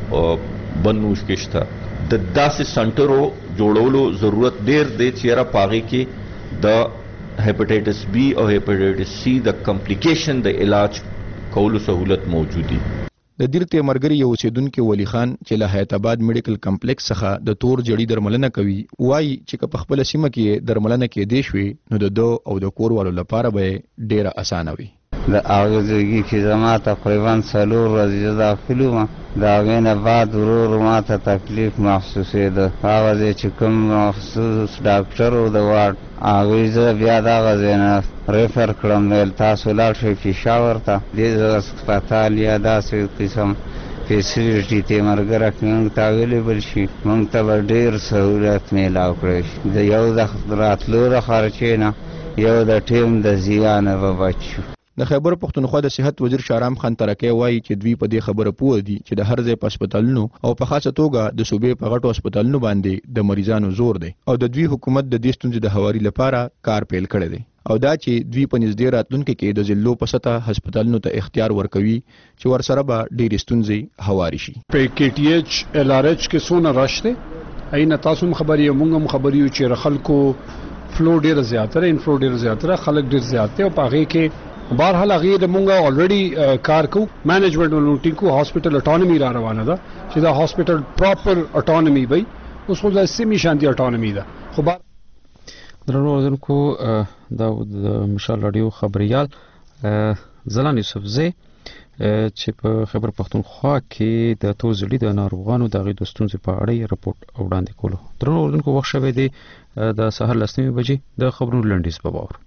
په بنوش کې شته. د داسې سنټرو جوړولو ضرورت ډیر دی چې را پاغې کې د هپاټایټس بی او هپاټایټس سی د کمپلیکیشن د علاج کولو سہولت موجودي. د دیرته مرګري یو اوسیدونکو ولی خان چې له حیات آباد میډیکل کمپلیکس څخه د تور جړی درملنه کوي وایي چې په خپل سیمه کې درملنه کې دی شوي نو د دو او د کور والو لپاره به ډیره اسانه وي. د اغزګي کې زما تقریبا څلور ورځې داخلو ما دا غینه بعد ورور ما ته تکلیف محسوسې ده. هغه چې کوم مخصوص ډاکټر او د وارد هغه زه بیا دا غزنه ریفر کړم نو تاسو لاړ شئ پېښور ته دې هسپتال یا داسې قسم فیسیلیټي ته مرګره موږ ته اویلیبل شي موږ ته به ډېر سهولت میلاو کړی شي د یو د راتلو د خرچې نه یو د ټیم د زیانه به بچ شو. د خیبر پښتونخوا د صحت وزیر شارام خان ترکی وایي چې دوی په دې خبره پوه دي چې د هر ځای په هسپتالونو او په خاصه توګه د صوبې په غټو هسپتالونو باندې د مریضانو زور دی او د دوی حکومت د دې ستونزې د هواري لپاره کار پیل کړی دی او دا چې دوی په نږدې راتلونکي کې د ضلعو په سطح هسپتالونو ته اختیار ورکوي چې ورسره به ډېرې ستونزې هواري شي. په کې ټي ایچ ال آر ایچ کې څونه رش دی اینه تاسو هم خبرې یو موږ هم خبرې یو چې خلکو فلو ډېر زیاتره انفلو ډېر زیاتره خلک ډېر زیات دي او په هغې کې بهرحال هغې د مونږ الریډي کار کوو مینجمنټ ولونو ټینګ کوو هاسپټل اټانومي را روانه ده چې دا هاسپټل پراپر اټانومي وي اوس خو د سیمې شانتي اټانومي ده خو بار درنو اوریدونکو دا د مشال رادیو خبريال زلان یوسفزی چې په خیبر پښتونخوا کې د توزړي د ناروغانو د غي د ستونزې په اړه رپورټ وړاندې کولو. درنو اوریدونکو وخت شوه دی د سحر لسنی بجې د خبرونو لنډیز په باور.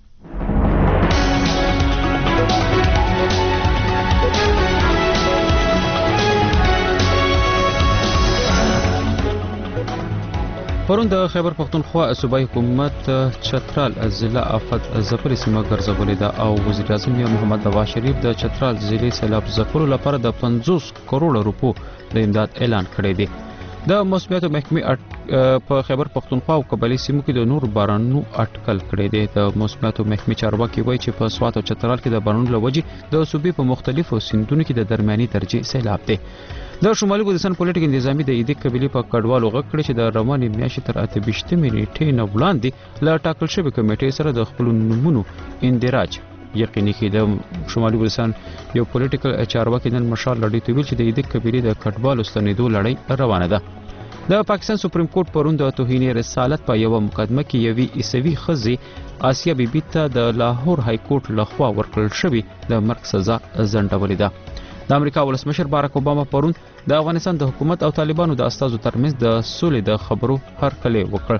پرون د خیبر پښتونخوا صوبایي حکومت چترال ضلع آفت ځپلې سیمه ګرځولې ده او وزیر اعظم محمد نواز شریف د چترال ضلع سیلاب ځپلو لپاره د پنځوس کروڑ روپو د امداد اعلان کړی دی. د موسمیاتو محکمې په خیبر پښتونخوا او قبایلی سیمو کې د نور بارانونو اټکل کړی دی. د موسمیاتو محکمې چارواکي وایي چې په سوات او چترال کې د بارانونو لوجې د صوبې په مختلفو سیندونو کې د درمیاني درجې سیلاب دی. د شمالي ګوزستان پولیټیک انتظامی د ایدي قبيله په کډوالو غږ کړی چې د روانې میاشتې تر اته ویشتمې نیټې نه وړاندې له ټاکل شوې کمیټې سره د خپل نومونو اندراج یقیني کړي. د شمالي ګوزستان یو پولیټیکل چارواکي نن مشال لړۍ ته ویل چې د ایدي قبيله د کډوالو ستنېدو لړۍ روانه ده. د پاکستان سپریم کورټ پرون د توهین رسالت په یو مقدمه کې یوې عیسوي ښځې آسیا بیبي ته د لاهور های کورټ لخوا ورکړل شوې د مرګ سزا ځنډولې ده. د امریکا ولسمشر باراک اوباما پرون د افغانستان د حکومت او طالبانو د استازو ترمنځ د سولې د خبرو هرکلی وکړ.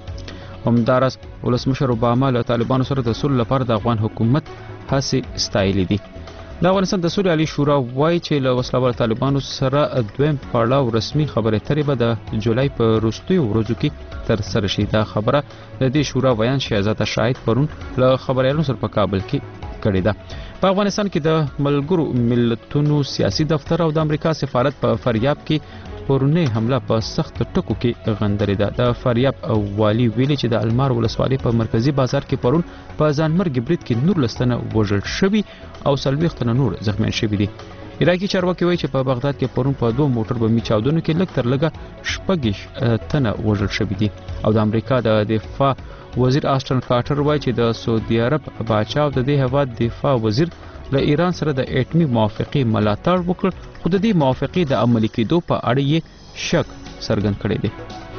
همداراز ولسمشر اوباما له طالبانو سره د سولې لپاره د افغان حکومت هڅې ستایلې دي. د افغانستان د سولې عالی شورا وایي چې له وسلوال طالبانو سره دویم پړاو رسمي خبرې اترې به د جولای په وروستیو ورځو کې تر سره شي. دا خبره د دې شورا ویان شهزاده شاهد پرون له خبريالانو سره په کابل کې کړې ده. په افغانستان کې د ملګرو ملتونو سیاسي دفتر او د امریکا سفارت په فریاب کې پرونی حمله په سخت ټکو کې غندرې ده. د فریاب او والی ویلي چې د المار ولسوالۍ په مرکزی بازار کې پرون په ځانمرګ برید کې نور لستنه وژل شوي او څلوېښت تنه نور زخمیان شوي دي. عراقي چارواکي وایي چې په بغداد کې پرون په دوه موټر بمي چاودنو کې لږ تر لږه شپږ تنه وژل شوي دي. او د امریکا د دفاع وزیر آسټن کارټر وایي چې د سعودي عرب باچا او د دې هیواد دفاع وزیر له ایران سره د اټومي موافقې ملاتړ وکړ خو د دې موافقې د عملي کېدو په اړه یې شک څرګند کړی دی.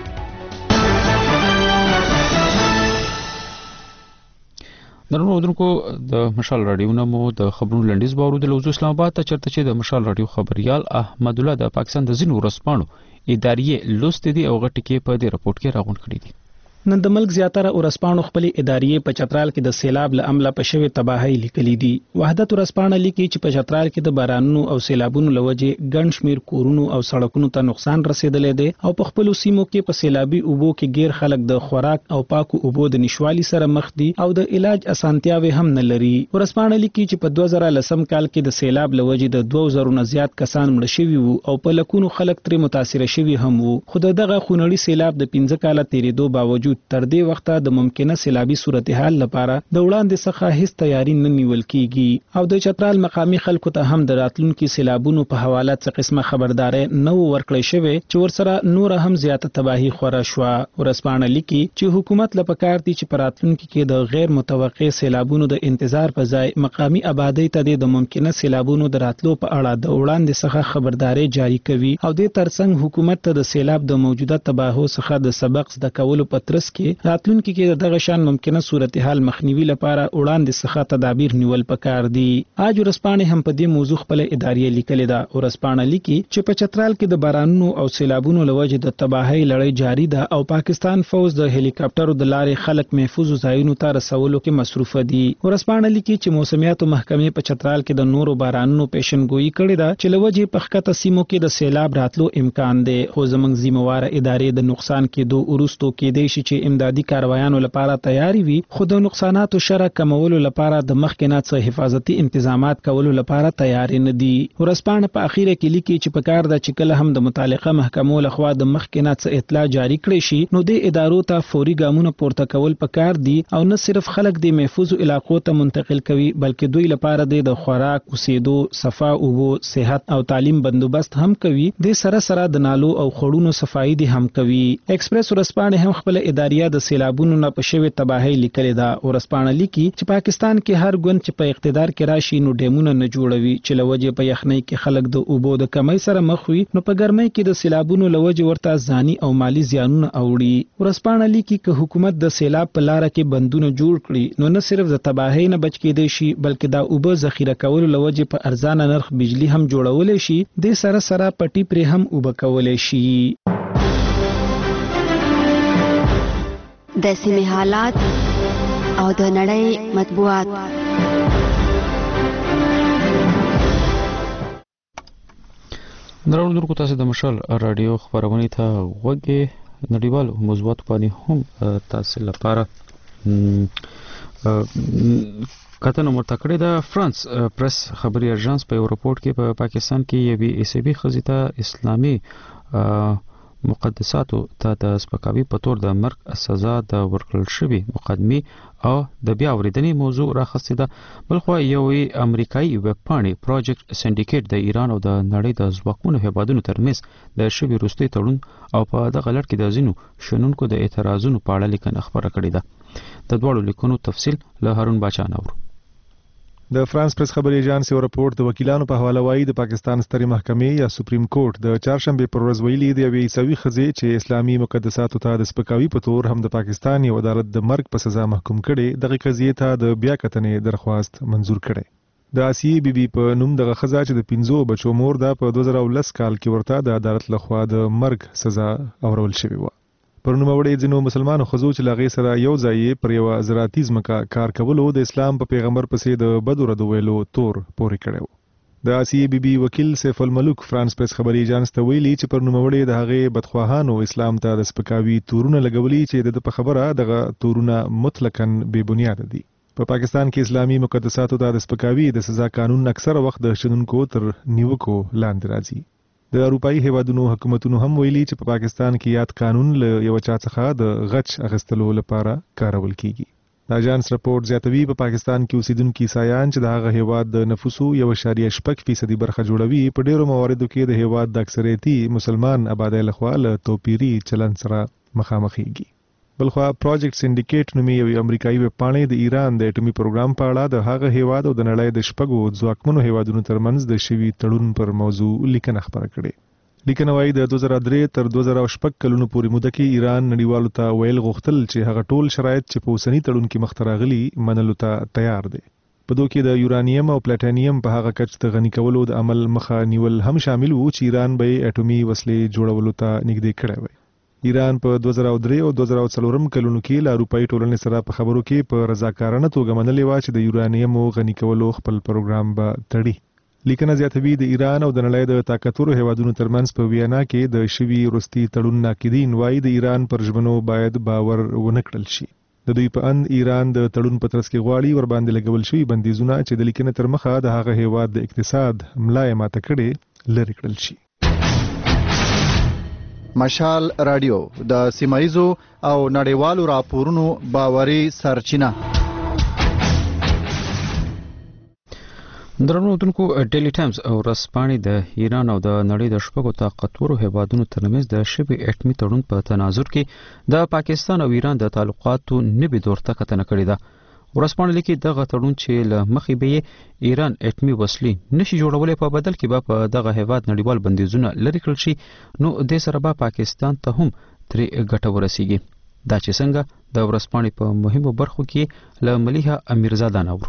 درنو اوریدونکو د مشال رادیو نمو د خبرونو لنډیز باورو د لوزو اسلام آباد ته چرته چې د مشال رادیو خبريال احمد الله د پاکستان د ځینو ورسپانو ادارې لوست دي او غټ کې په دې رپورت کې راغون کړی دي. نن د ملک زیاتره ورسپانو خپل ادارې په چترال کې د سیلاب له امله په شوی تباہي لیکلي دي. وحدت ورسپانه لیکي چې په چترال کې د بارانونو او سیلابونو لوجې ګڼ شمیر کورونو او سړکونو ته نقصان رسیدلې دی او په خپل سیمو کې په سیلابي اوبو کې غیر خلک د خوراک او پاکو اوبو د نشوالي سره مخ دي او د علاج اسانتیاوي هم نه لري. ورسپانه لیکي چې په دوه زره لسم کال کې د سیلاب لوجې د دوه زره نه زیات کسان مړ شوي وو او په لکونو خلک تر متاثر شوي هم وو. خو دغه خونړي سیلاب د پنځه کاله تیریدو باوجود تر دې وخته د ممکنه سیلابي صورتحال لپاره د وړاندې څخه هیڅ تیاری نه نیول کیږي او د چترال مقامی خلکو ته هم د راتلونکو سیلابونو په حواله څه قسمه خبرداري نه ورکړی شوی چې ورسره نور هم زیاته تباہي خورا شو. ورسپانه لیکي چې حکومت لپاره کار دي چې په راتلونکو کې د غیر متوقع سیلابونو د انتظار په ځای مقامی آبادی ته د ممکنه سیلابونو د راتلو په اړه د وړاندې څخه خبرداري جاری کوي او د ترڅنګ حکومت ته د سیلاب د موجوده تباہو څخه د سبق زده کولو په ترڅ لس کې راتلونکي کې دغه شان ممکنه صورتحال مخنیوي لپاره وړاندې څخه تدابیر نیول پکار دي. اج ورسپانې هم په دې موضوع خپل ادارې لیکلې ده. ورسپانې لیکي چې په چترال کې د بارانونو او سیلابونو لوجه د تباہي لړۍ جاری ده او پاکستان فوز د هلیکاپټرو د لارې خلک محفوظ ځایونو ته رسولو کې مصروف دي. ورسپانې لیکي چې موسمیاتو محکمې په چترال کې د نورو بارانونو پیشنګوئی کړې ده چې لوجه په ښکته سیمو کې د سیلاب راتلو امکان دی. خو زموږ ذمہوار ادارې د نقصان کېدو وروسته کېدای شي چې امدادي کاروایانو لپاره تیاری وي، خو د نقصاناتو شر کمولو لپاره د مخکې نه څه حفاظتي انتظامات کولو لپاره تیار نه دي. ورسپانې په اخیره کې لیکي چې په کار ده چې کله هم د متعلقه محکمو لخوا د مخکې نه څه اطلاع جاری کړي شي نو د ادارو ته فوري ګامونه پورته کول پکار دي او نه صرف خلک د محفوظ علاقو ته منتقل کوي بلکې دوی لپاره د خوراک، اوسېدو، صفا اوبو، صحت او تعلیم بندوبست هم کوي. د سره سره د نالو او خړونو صفایي دي هم کوي. ایکسپریس ورسپانې هم خپل اداریه د سیلابونو نه په شوی تباہي لیکلې ده. ورسپانې لیکي چې پاکستان کې هر ګوند چې په اقتدار کې راشي نو ډیمونه نه جوړوي چې لوجه په یخنۍ کې خلک د اوبو د کمی سره مخ وي نو په ګرمۍ کې د سیلابونو لوجه ورته ځاني او مالی زیانونه اوړي. ورسپانې لیکي چې حکومت د سیلاب په لار کې بندونه جوړ کړي نو نه صرف د تباہي نه بچ کېدای شي بلکې دا اوبه ذخیره کولو لوجه په ارزانه نرخ بجلی هم جوړولای شي. د سره سره پټي پرې هم اوبه کولای شي. د سیمې حالات او د نړۍ مطبوعات. دراوندونکو تاسو د مشال رادیو خبرونه ته وګورئ. نړیوال موضوعات باندې هم تاسو لپاره کتنه مرتکړه د فرانس پریس خبري اژانس په یو راپورټ کې په پا پاکستان کې یوې ایسبي خزیته اسلامي مقدساتو ته د سپکاوي په تور د مرګ سزا د ورکړل شوی مقدمه او د بیا اوریدنې موضوع راخسته ده. بلخو یوې امریکایي ویب پاڼې پروجیکټ سنډیکیټ د ایران او د نړۍ د ځواکمنو هیوادونو ترمنځ د شوی وروستي تړون او په دغه لړ کې د ځینو شنونکو د اعتراضونو په اړه لیکنه خبره کړې ده. د دوړو لیکونو تفصیل له هارون باچا نور. د فرانس پریس خبري اژانس یو راپورټ د وکیلانو په حواله وایي د پاکستان سترې محکمې یا سپریم کورټ د چهارشنبه پر ورځ ویلي دی یوې عیسوي ښځې چې اسلامي مقدساتو ته د سپکاوي په تور هم د پاکستان یو عدالت د مرګ په سزا محکوم کړي دغه قضیې ته د بیا کتنې درخواست منزور کړي. د آسیې بی بی په نوم دغه ښځه چې د پنځو بچو مور ده په دوه زره ولس کال کې ورته د عدالت لخوا د مرګ سزا اورول شوې وه. پر نوموړي ځینو مسلمانو ښځو چې له هغې سره یو ځای پر یوه زراعتي ځمکه کار کولو د اسلام په پیغمبر پسې د بدو ردو ویلو تور پورې کړی و. د آسیې بی بی وکیل سیف الملوک فرانس پریس خبري اژانس ته ویلي چې پر نوموړي د هغې بدخواهانو اسلام ته د سپکاوي تورونه لګولي چې د په خبره دغه تورونه مطلقاً بې بنیاده دي. په پاکستان کې اسلامي مقدساتو ته د سپکاوي د سزا قانون اکثره وخت د شنونکو تر نیوکو لاندې راځي. د اروپאי هیوادونو حکومتونو هم ویلي چې په پاکستان کې یاد قانون له یو چا څخه د غچ اخیستلو لپاره کارول کیږي. د اژانس راپورټ زیاتوي په پاکستان کې اوسیدونکي عیسایان چې د هغه هیواد د نفوسو یو اشاریه شپږ فیصدي برخه جوړوي په ډیرو مواردو کې د هیواد د اکثریتي مسلمان آبادی لخوا له توپیري چلن سره مخامخ کیږي. بلخوا پروجیکټ سنډیکیټ نومي یو امریکایي ویب پاڼې د ایران د اټومي پروګرام په اړه د هغه هیواد او د نړۍ د شپږو ځواکمنو هیوادونو ترمنځ د شوي تړون پر موضوع لیکنه خپره کړې. لیکنه وايي د دوه زره درې تر دوه زره شپږ کلونو پورې موده کې ایران نړیوالو ته ویل غوښتل چې هغه ټول شرایط چې په اوسني تړون کې مخته راغلي منلو ته تیار دی. په دوی کې د یورانیم او پلاټینیم په هغه کچ د غني کولو د عمل مخه نیول هم شامل وو چې ایران به اټومي وسلې جوړولو ته نږدې کړی وي. ایران په دوه زره درې او دوه زره څلور کلونو کې له اروپאי ټولنې سره په خبرو کې په رضاکارانه توګه منلې و چې د یورانیم غني کولو خپل پروګرام به تړي. لیکنه زیاتوي د ایران او د نړۍ د طاقتورو هیوادونو ترمنځ په وینا کې د شوي وروستي تړون ناقدین وایي د ایران پر ژمنو باید باور ونه کړل شي. د دوی په اند ایران د تړون په ترڅ کې غواړي ور باندې لګول شوي بندیزونه چې د لیکنې تر مخه د هغه هیواد د اقتصاد ملا یې ماته کړې لرې کړل شي. مشال رادیو د سیمایزو او نړیوالو راپورونو باوري سرچینه. درنوونکو ډیلی ټایمز او ورځپاڼې د ایران او د نړۍ د شپږو طاقتورو هیوادونو ترمنځ د شبه اټمي تړون په تناظر کې د پاکستان او ایران د تعلقاتو نوي دور ته کتنه کړې ده. ورځپاڼه لیکي دغه تړون چې له مخې به ایران اټمي وسلې نشي جوړولای په بدل کې به په دغه هیواد نړیوال بندیزونه لرې کړل شي نو د سره به پاکستان ته هم ترې ګټه ورسیږي. دا چې څنګه د ورځپاڼې په مهمو برخو کې له ملیحه امیرزاده نورو.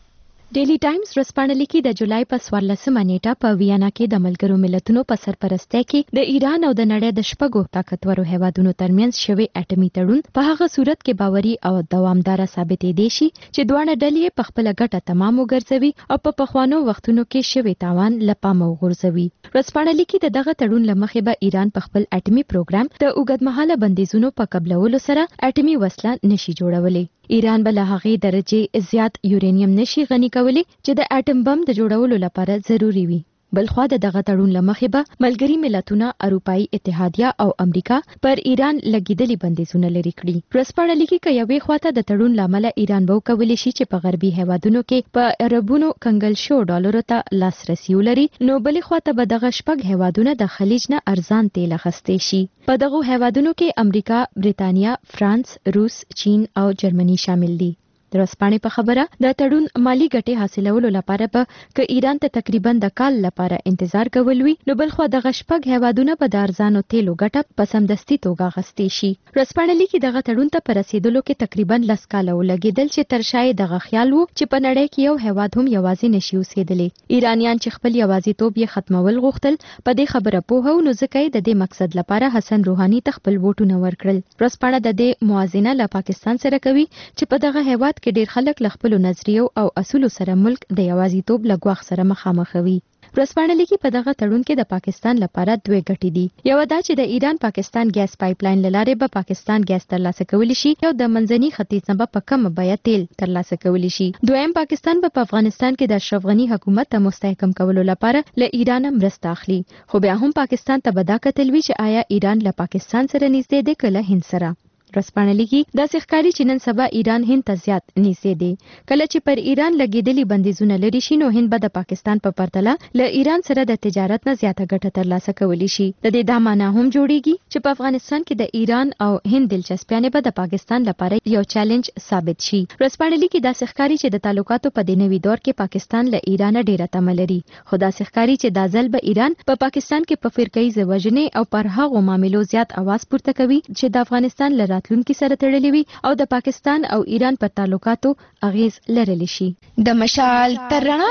ډیلی ټایمز ورځپاڼه لیکي د جولای په څوارلسمه نیټه په ویانا کې د ملګرو ملتونو په سرپرستۍ کې د ایران او د نړۍ د شپږو طاقتورو هیوادونو ترمنځ شوی اټومي تړون په هغه صورت کې باوري او دوامدار ثابتې دي شي چې دوه ډلې په خپل ګټه تمام وګرځوي او په پخوانو وختونو کې شوی تاوان لپاره وغورځوي. ورځپاڼه لیکي د دغه تړون لمخې به ایران په خپل اټومي پروګرام د اوږدمهاله بندیزونو په قبلولو سره اټومي وسله نشي جوړولی. ایران به له هغې درجې زیات یورانیم نشي غني کولی چې د اټم بم د جوړولو لپاره ضروری وي. بلخوا د دغه تړون لمخې به ملګري ملتونه، اروپایي اتحادیه او امریکا پر ایران لګیدلي بندیزونه لري کړي. ورځپاڼه لیکي چې یوې خواته د تړون لامل ایران به وکولی شي چې په غربي هیوادونو کې په اربونو کنګل شو ډالرو ته لاسرسي ولري، نو بلې خواته به دغه شپږ هیوادونه د خلیج نه ارزان تیل اخیستی شي. په دغه هیوادونو کې امریکا، بریتانیا، فرانس، روس، چین او جرمني شامل دي. د ورځپاڼې په خبره د تړون مالی ګټې حاصلولو لپاره به که ایران ته تقریبا د کال لپاره انتظار کول وي، نو بلخوا دغه شپږ هیوادونه به د ارزانو تیلو ګټه په سمدستي توګه اخیستی شي. ورځپاڼه لیکي دغه تړون ته په رسیدلو کې تقریبا لس کاله ولګېدل چې تر شا یې دغه خیال وو چې په نړۍ کې یو هیواد هم یوازې نشي اوسېدلی. ایرانیان چې خپل یوازیتوب یې ختمول غوښتل، په دې خبره پوه وو، نو ځکه یې د دې مقصد لپاره حسن روحاني ته خپل ووټونه ورکړل. ورځپاڼه د دې موازنه له پاکستان سره کوي چې په دغه هیواد کې ډېر خلک له خپلو نظریو او اصولو سره ملک د یوازیتوب له ګواښ سره مخامخ وي. ورځپاڼه لیکي په دغه تړون کې د پاکستان لپاره دوه ګټې دي. یو دا چې د ایران پاکستان ګیس پایپ لاین لاره به پاکستان ګیس ترلاسه کولی شي، او د منځني ختیځ نه په کم بیه تیل ترلاسه کولی شي. دویم، پاکستان به په افغانستان کې د اشرف غني حکومت ته مستحکم کولو لپاره له ایران مرسته اخلي. خو بیا هم پاکستان ته به دا کتل وي چې آیا ایران له پاکستان سره نږدې دی که له هند سره. ورځپاڼه لیکي داسې ښکاري چې نن سبا ایران هند ته زیات نږدې دی. کله چې پر ایران لګېدلي بندیزونه لري شي، نو هند به د پاکستان په پرتله له ایران سره د تجارت نه زیاته ګټه ترلاسه کولی شي. د دې دا معنا هم جوړیږي چې په افغانستان کې د ایران او هند دلچسپیانې به د پاکستان لپاره یو چیلنج ثابت شي. ورځپاڼه لیکي داسې ښکاري چې د تعلقاتو په دې نوي دور کې پاکستان له ایران ډیره تمه لري، خو داسې ښکاري چې دا ځل به ایران په پاکستان کې په فرقه‌ییزې وژنې او پر هغو معاملو زیات اواز پورته کوي چې د افغانستان له راتلونکي سره تړلي وي او د پاکستان او ایران پر تعلقاتو اغیز لرلی شي. د مشال تر رڼا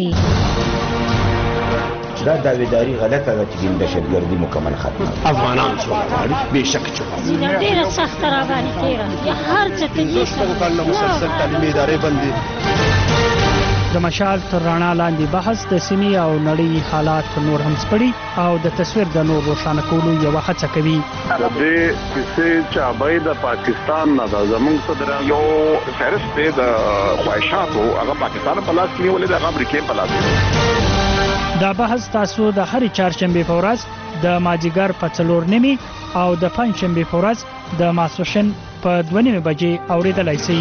لاندې دا داویداری غلطه ده چې دهشتګردي مکمل ختمه افغانان څه غواړي بېشک چې غواړي ډېره سخته راباندې تېره یا هر څه ته د شپږو کلونو مسلسل تعلیمي ادارې بندي. د مشال تر رڼا لاندې بحث د سیمې او نړۍ حالات نور هم سپړي او د تصویر د نور روښانه کولو یوه هڅه کوي. د دې کیسې چابۍ د پاکستان نه ده، زموږ صدر یو فهرست دی د خواهشاتو، هغه پاکستان په لاس کې نیولې ده، هغه امریکې په لاس کې. دا بحث تاسو د هرې چهارشنبې په ورځ د مازدیګر په څلور نیمې او د پنجشنبې په ورځ د ماسپښین په دوه نیمې بجې اورېدلی شئ.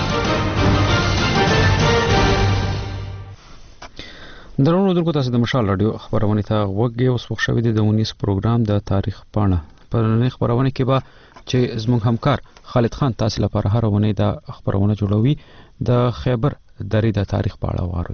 درنو دلکو تاسو د مشال رادیو خبرونه ته وګورئ. اوس وخت شوی دی د اونیس پروګرام د تاریخ پاڼه. په نړۍ خبرونه کې به چې زموږ همکار خالد خان تاسو لپاره هر ونه د خبرونه جوړوي. د خیبر درې د تاریخ په اړه وایو.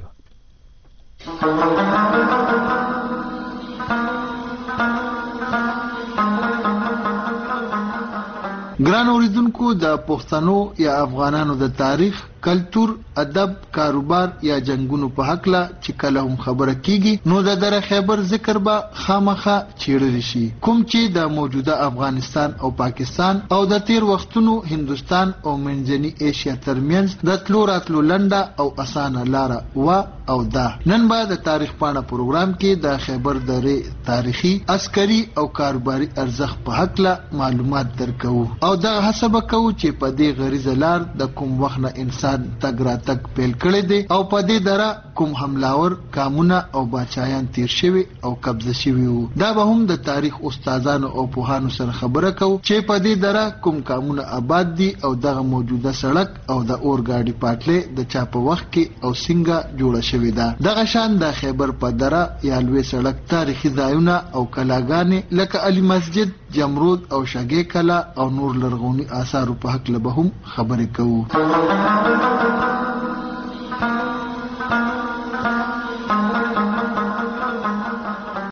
ګران اوریدونکو، د پښتنو یا افغانانو د تاریخ، کلتور، ادب، کاروبار یا جنگونو په حقله چې کله هم خبره کیږي، نو د دره خیبر ذکر به خامخا چیرل شي، کوم چې د موجوده افغانستان او پاکستان او د تیر وختونو هندستان او منځنی ایشیا ترمنځ د تلو راتلو لنډه او اسانه لاره و او دا. نن به د تاریخ پاڼه پروګرام کې د خیبر درې تاریخي، عسکري او کاروباري ارزښت په حقله معلومات درکو او دا حساب کوو چې په دې غریزه لار د کوم وخت نه انسان تګ را تګ پیل کړی دی او په دې دره کوم حملاور قامونه او باچایان تیر شوي او قبضه شوي وو. دا به هم د تاریخ استادانو او پوهانو سره خبره کوو چې په دې دره کوم قامونه آباد دي او دغه موجوده سړک او د اورګاډي پټلۍ د چا په وخت کې او څنګه جوړه شوې ده. دغه شان د خیبر په دره یا لوی سړک تاریخي ځایونه او کلاګانې لکه علي مسجد، جمرود او شګې کلا او نور لرغوني آثارو په حق له به هم خبرې کوو.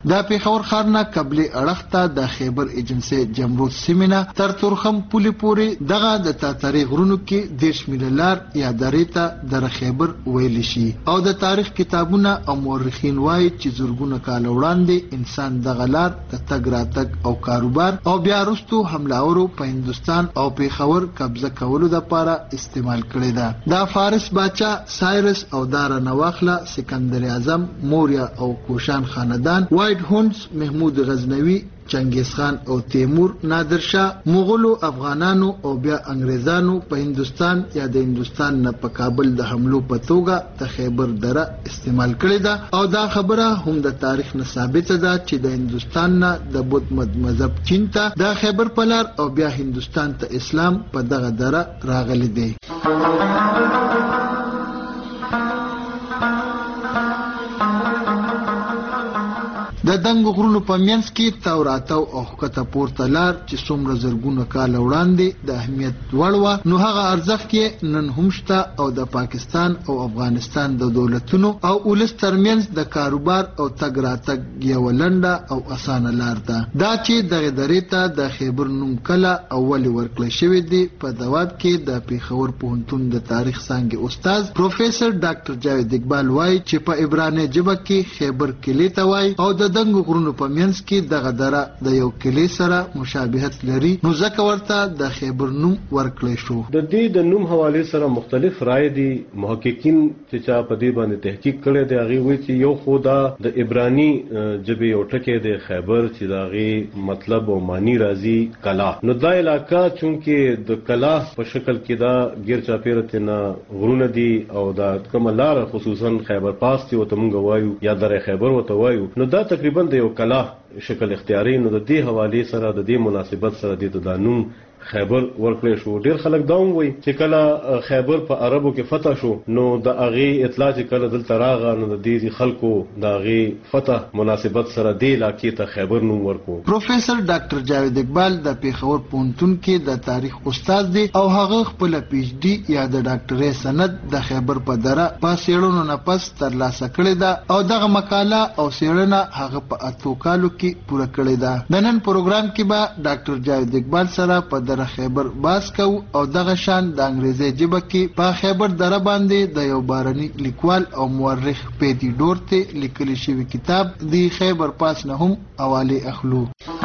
د پیښور ښار نه قبلي اړخ ته د خیبر ایجنسي جمرود سیمه تر تورخم پولې پورې دغه د تاتاري غرونو کې دیش میله لار یا درې ته در خیبر ویل شي او د تاریخ کتابونه او مورخین وایي چې زرګونه کال وړاندې انسان دغه لار د تګ راتګ او کاروبار او بیا وروستو حملاورو په هندوستان او پیښور قبضه کولو لپاره استعمال کړی ده. دا فارس باچا سایرس او دارا نواخله سکندر اعظم موریا او کوشان خاندان وایټ هونز محمود غزنوي چنگیز خان او تیمور نادر شاه مغولو افغانانو او بیا انګریزانو په هندوستان یا د هندوستان نه په کابل د حملو په توګه د خیبر دره استعمال کړې ده او دا خبره هم د تاریخ نه ثابته ده چې د هندوستان نه د بودھ مذهب چین ته د خیبر په لار او بیا هندوستان ته اسلام په دغه دره راغلی دی. د دنګ غرونو په منځ کې توراتو او ښکته پورته لار چې څومره زرګونه کاله وړاندې د اهمیت وړ وه نو هغه ارزښت یې نن هم شته او د پاکستان او افغانستان د دولتونو او ولس ترمنځ د کاروبار او تګ راتګ یوه لنډه او اسانه لار ده. دا چې دغه درې ته د خیبر نوم کله او ولې ورکړی شوی دی په دواب کې د پیښور پوهنتون د تاریخ څانګې استاد پروفیسر ډاکټر جاوید اقبال وایي چې په عبراني ژبه کې خیبر کلي ته وایي او د دنګ غرونو په منځ کې دغه دره د یو کلی سره مشابهت لري نو ځکه ورته د خیبر نوم ورکړی شو. د دې د نوم حواله سره مختلف رائے دي محققین چې چا په دې باندې تحقیق کړي دی هغه وایي چې یو خدا د عبرانی ژبه یو ټکی د خیبر چې داغي مطلب او معنی راځي کلا نو دا علاقہ چونکه د کلا په شکل کې دا غیر چاپیرته نه غرونه دي او دا کوملار خصوصا خیبر پاس ته وته مونږ وایو یا در خیبر وته وایو نو دا تقریبا د یو کلا شکل اختیاري نو د دې حواله سره د دې مناسبت سره د دانوم خیبر ورکړی شو. ډیر خلک دا وایي چې کله خیبر په عربو کې فتح شو نو د اغه اطلاع چې کله دلته راغی نو د دې خلکو د اغه فتح مناسبت سره د علاقې ته خیبر نوم ورکو. پروفیسر ډاکټر جاوید اقبال د پیښور پوهنتون کې د تاریخ استاد دی او هغه خپل پی ایچ ډي یا د ډاکټرۍ سند د خیبر په دره په سیړونو نه پس ترلاسه کړې ده او دغه مقاله او سیړنه هغه په اتو کالو کې پوره کړې ده. د نن پروګرام کې به ډاکټر جاوید اقبال سره په در خیبر باس کو او دغه شان د انګریزي ژبه کې په خیبر دره باندې د یو بارني لیکوال او مورخ پیټي ډورته لیکل شوی کتاب دی خیبر پاس نه هم حواله اخلو.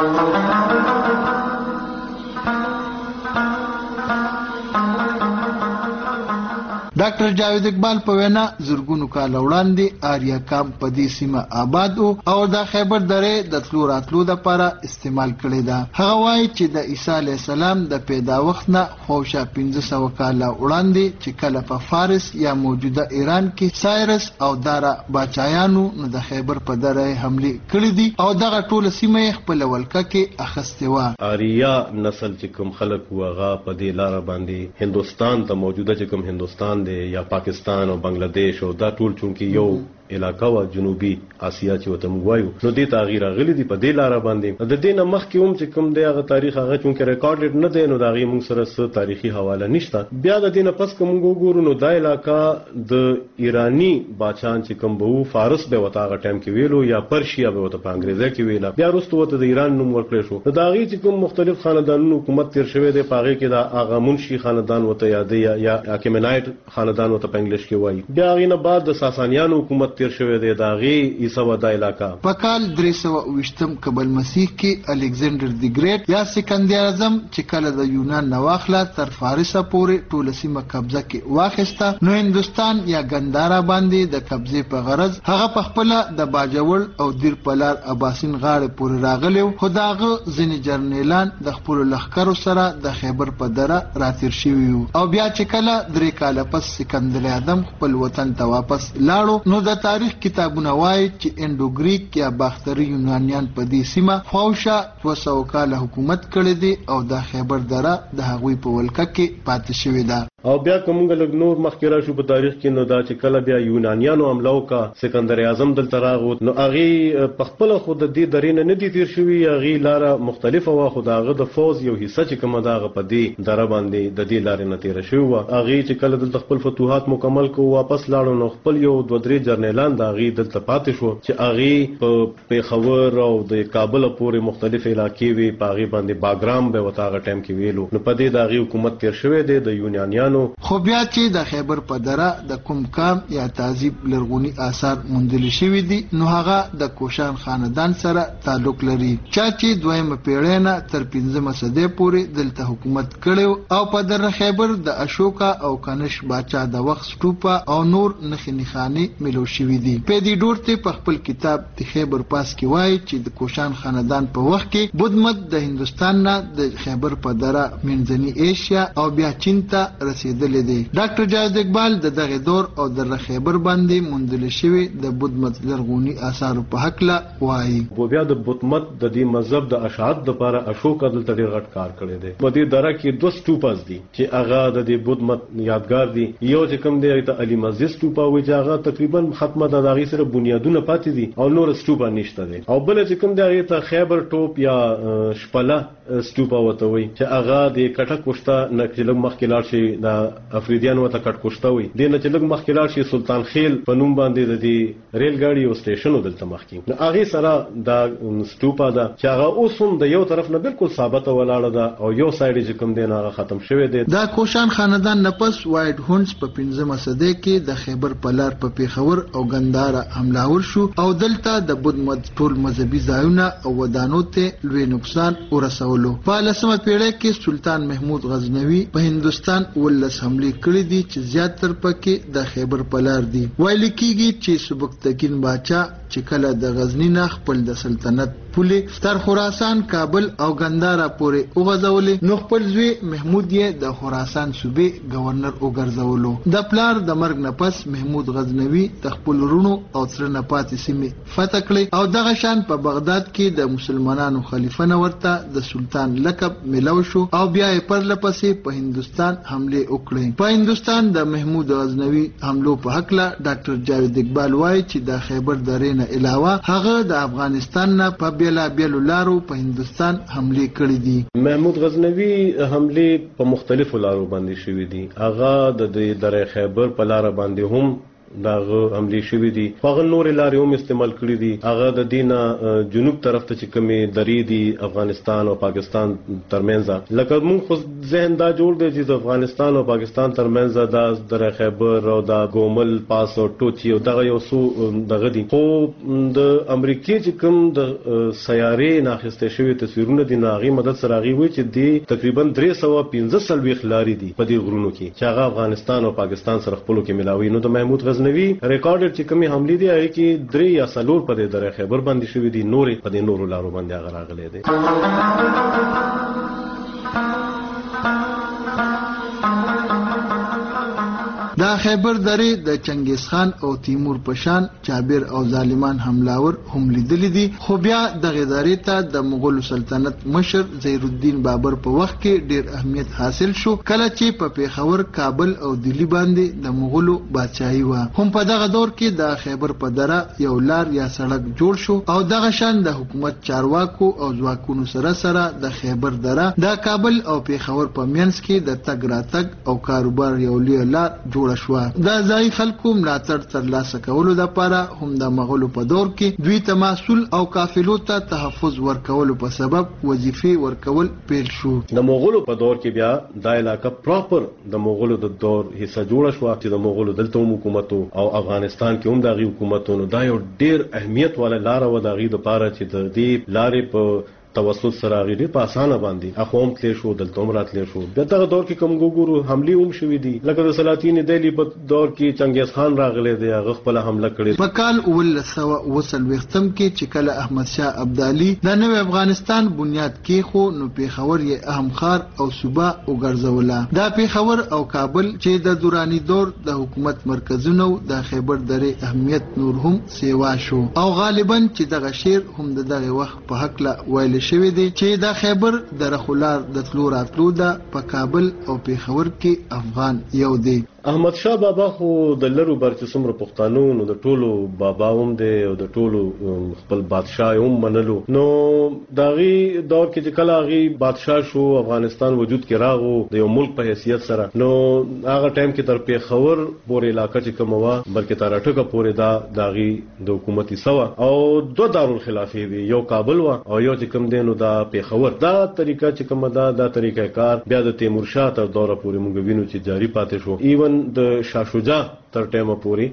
ډاکټر جاوید اقبال په وینا زرګونو کال وړاندې آریا کام په دې سیمه آباد او د خیبر درې د تلو راتلو لپاره استعمال کړی دا. هغه وایي چې د عیسی علی السلام د پیدا وخت نه خوشا پنځه سوه کال وړاندې چې کله په فارس یا موجوده ایران کې سایرس او دارا باچایانو نو د خیبر په دره حمله کړې دي او دغه ټول سیمه خپل ولکه کې اخستې و. آریا نسل چې کوم خلک وغه په دې لار باندې هندستان ته موجوده چې کوم هندستان یا پاکستان او بنگلاديش او دا ټول چونکی یو علاقہ وا جنوبي اسیا چې وته موایو نو د تغییر غلي دي په دې لار باندې د دې نه مخ کې هم چې کوم دی هغه تاریخ هغه چونکه ریکارډډ نه دی نو دا غي موږ سره څه تاریخي حواله نشته. بیا د دې نه پس کوم وګورو نو دا علاقہ د ایرانی بادشاہان چې کوم بو فارس به وته هغه ټایم کې ویلو یا پرشیا به وته په انګریزي کې ویلا بیا وروسته وته د ایران نوم ورکړل شو. دا غي چې کوم مختلف خاندانونو حکومت تیر شوی دی پاغه کې دا اغا منشي خاندان وته یادې یا اکیمنایټ خاندان وته په انګلیش کې وایي. بیا غي نه بعد د ساسانیانو حکومت تیر شوی دی دا غي عیسی ودا علاقہ په کال درې سوه اوویشتم قبل مسیح کې الکساندر دی ګریټ یا سکندر اعظم چې کله د یونان نواخله تر فارسه پورې ټول سیمه قبضه کې واخیسته نو هندستان یا ګندارا باندې د قبضه په غرض هغه په خپل د باجوړ او دیر پلار اباسین غاړه پورې راغلی خو داغه ځینې جرنیلان د خپل لخرو سره د خیبر په دره راتیر شوی او بیا چې کله درې کال پس سکندر اعظم خپل وطن ته واپس لاړو نو د تاریخ کتابونه وایي چې انډوګریک یا باختري یونانیان په دې سیمه خوشا دوه سوه کاله حکومت کړی دی او د خیبر دره د هغوی په ولکه کې پاتې شوې ده. او بیا کومګ لګ نور مخکې راشو په تاریخ کې نو دا چې کله بیا یونانیانو حمله وکړه سکندر اعظم دلته راغوت نو هغه په خپل خود د دې درې نه ندي تیر شوی هغه لاره مختلفه وا خو داغه د فوز یو حصہ چې کومه داغه په دې دره باندې د دې لارې نه تیر شوی و هغه چې کله دلته خپل فتوحات مکمل کو واپس لاړو نو خپل یو دوه درې جرنیلان داغه دلته پاتې شو چې هغه په پیښور او د کابل پورې مختلف علاقې وی پاغي باندې باګرام به وتاغه ټیم کې ویلو نو په دې داغه حکومت تیر شوی دی د یونانیانو خو بیا چې د خیبر په دره د کوم کام یا تعذیب لرغونی آثار موندل شوی دي نو هغه د کوشان خاندان سره تعلق لري چا چې دویمه پیړۍ نه تر پنځمه صدۍ پورې دلته حکومت کړو او په دره خیبر د اشوکا او کنش باچا د وخت سټوپا او نور نخي نخاني ملو شوی دي په دې ډورته په خپل کتاب د خیبر پاس کې وایي چې د کوشان خاندان په وخت کې بدمت د هندستان نه د خیبر په دره منځنی ایشیا او بیا چین ته رسیدلې دي ډاکټر جاوید اقبال د دغه دور او د خیبر باندې موندل شوی د بدمت لرغونی آثار په حق لا وایي و بیا د بدمت د دې مذهب د اشاعت لپاره اشوکا دلته ډیر غټ کار کړی دی په دې دره کې دوه سټوپاز دي چې هغه د دې بدمت یادګار دي یو چې کوم دی ته علي مسجد سټوپا وي چې هغه تقریبا ختمه د دغه سره بنیادونه پاتې دي او نور سټوپا نشته دي او بل چې کوم دی هغه ته خیبر ټوپ یا شپله سټوپا وته وي چې هغه د کټه کوشته نکلم مخکې لاړ شي د افریدیانو ته کټ کوشته وي د نه چې لګ مخکې لاړ شي سلطان خیل په نوم باندې د دې ریل ګاډي او سټیشن دلته مخکې نو هغه سره د سټوپا دا چې هغه اوس هم د یو طرف نه بالکل ثابت ولاړه ده او یو سایډ چې کوم دی نه ختم شوی دی دا کوشان خاندان نفس وایډ هونز په پنځمه صدۍ کې د خیبر پلار په پیښور او ګنداره حملاور شو او دلته د بدمت ټول مذهبي ځایونه او ودانو ته لوی نقصان ورسولو په لسمه پیړۍ کې سلطان محمود غزنوي په هندستان ولس حمله کړې دي چې زیاتره پکې د خیبر پلار دي ویل کېږي چې سبکتګین باچا چې کله د غزنی نه خپل د سلطنت پولې تر خراسان کابل او ګنداره پورې وغځولې نو خپل زوی محمود یې د خراسان صوبې گورنر وګرځولو د پلار د مرګ نه پس محمود غزنوي د خپل رونو او تر نه پاتې سیمې فتح کړې او دغه شان په بغداد کې د مسلمانانو خلیفہ نه ورته د سلطان لقب ملو شو او بیا یې پر لپسې په هندستان حمله وکړې په هندستان د محمود غزنوي حملو په حق لا ډاکټر جاوید اقبال وایي چې د خیبر درې نه علاوه هغه د افغانستان نه په بیلا بیلو لارو په هندستان حمله کړې دي محمود غزنوي حمله په مختلفو لارو باندې شوې دي هغه د درې خیبر په لار باندې هم داغه حمله شوې دي هغه نور لارې هم استعمال کړې دي هغه د دینه جنوب طرف ته چې کومې درې دي افغانستان او پاکستان ترمنځ لکه موږ خو ذهن دا جوړ دی چې افغانستان او پاکستان ترمنځ دا د خیبر او دا ګومل پاس او ټوچي او دغه یو څو دغه دي خو د امریکای چې کوم د سیارې ناخسته شوی تصویرونه دي ناغي مدد سره غي وي چې دی تقریبا درې سوه پنځه سلوي خلاري دي په دې غرونو کې چې هغه افغانستان او پاکستان سره خپلو کې ملاوي نو د محمود غزنوي ریکارډ چې کومي حمله دي هغه کې درې یا څلور په دې درې خیبر باندې شوې دي نورې په دې نورو لارو باندې هغه راغلي دي دا خیبر درې د چنګیز خان او تیمور پشان چابر او ظالمان حملاور هم لیدلی دي خو بیا دغه درې ته د مغول سلطنت مشر زهیر الدین بابر په وخت کې ډیر اهمیت حاصل شو کله چې په پیښور کابل او دلی باندې د مغولو بادشاہي و هم په دغه دور کې د خیبر په دره یو لار یا سړک جوړ شو او دغه شان د حکومت چارواکو او ځواکونو سره سره د خیبر دره د کابل او پیښور په منځ کې د تګ راتګ او کاروبار یو لار جوړ شو دا ځای خلکو ملاتړ ترلاسه کولو لپاره هم د مغولو په دور کې دوی ته مسؤل او قافلو ته تحفظ ورکولو په سبب وظیفې ورکول پیل شو د مغولو په دور کې بیا دا علاقه پراپر د مغولو د دور حصہ جوړ شو چې د مغولو دلته حکومت او افغانستان کې هم د حکومتونو دا یو ډیر اهمیت والا لار و د غي د پاره چې د دې لارې په توسط سره غیری په اسانه باندې اخوم تل شو دلته هم راتل شو دغه دور کې کوم ګورو حمله هم شوې دي لکه د سلاطین دهلی په دور کې چنګیز خان راغلی دی هغه خپل حمله کړې په کال ولسو وصل وختم کې چې کله احمد شاه ابدالي د نوې افغانستان بنیاد کې خو نو پیښور یې اهم خار او صوبه وګرځوله دا پیښور او کابل چې د دورانی دور د حکومت مرکزونو د خیبر درې اهمیت نور هم سیوا شو او غالبا چې دغه شیر هم دغه وخت په حق لا ویل کړی شوی دی چې د خیبر د رخولار د تلو راتلو ده په کابل او پیښور کې افغان یو دی. احمد شاه بابا خو د لرو بر چې څومره پښتانو نو د ټولو بابا هم دی او د ټولو خپل بادشاه هم منلو. نو داغي دور کې چې کله هغه بادشاه شو افغانستان وجود کې راغو د یو ملک په حیثیت سره، نو هغه ټایم کې تر پیښور پورې علاقې چې کوم وا بلکې تر اټکه پورې دا داغي د حکومتي سوا او دو دارالخلافه وی، یو کابل وا او یو چې کوم دینو دا پیښور. دا طریقه چې کوم دا دا طریقه کار بیا د تیمور شاه تر دوره پورې موږ وینو چې جاری پاتې شو. ایون د شاه شجاع تر ټیمه پورې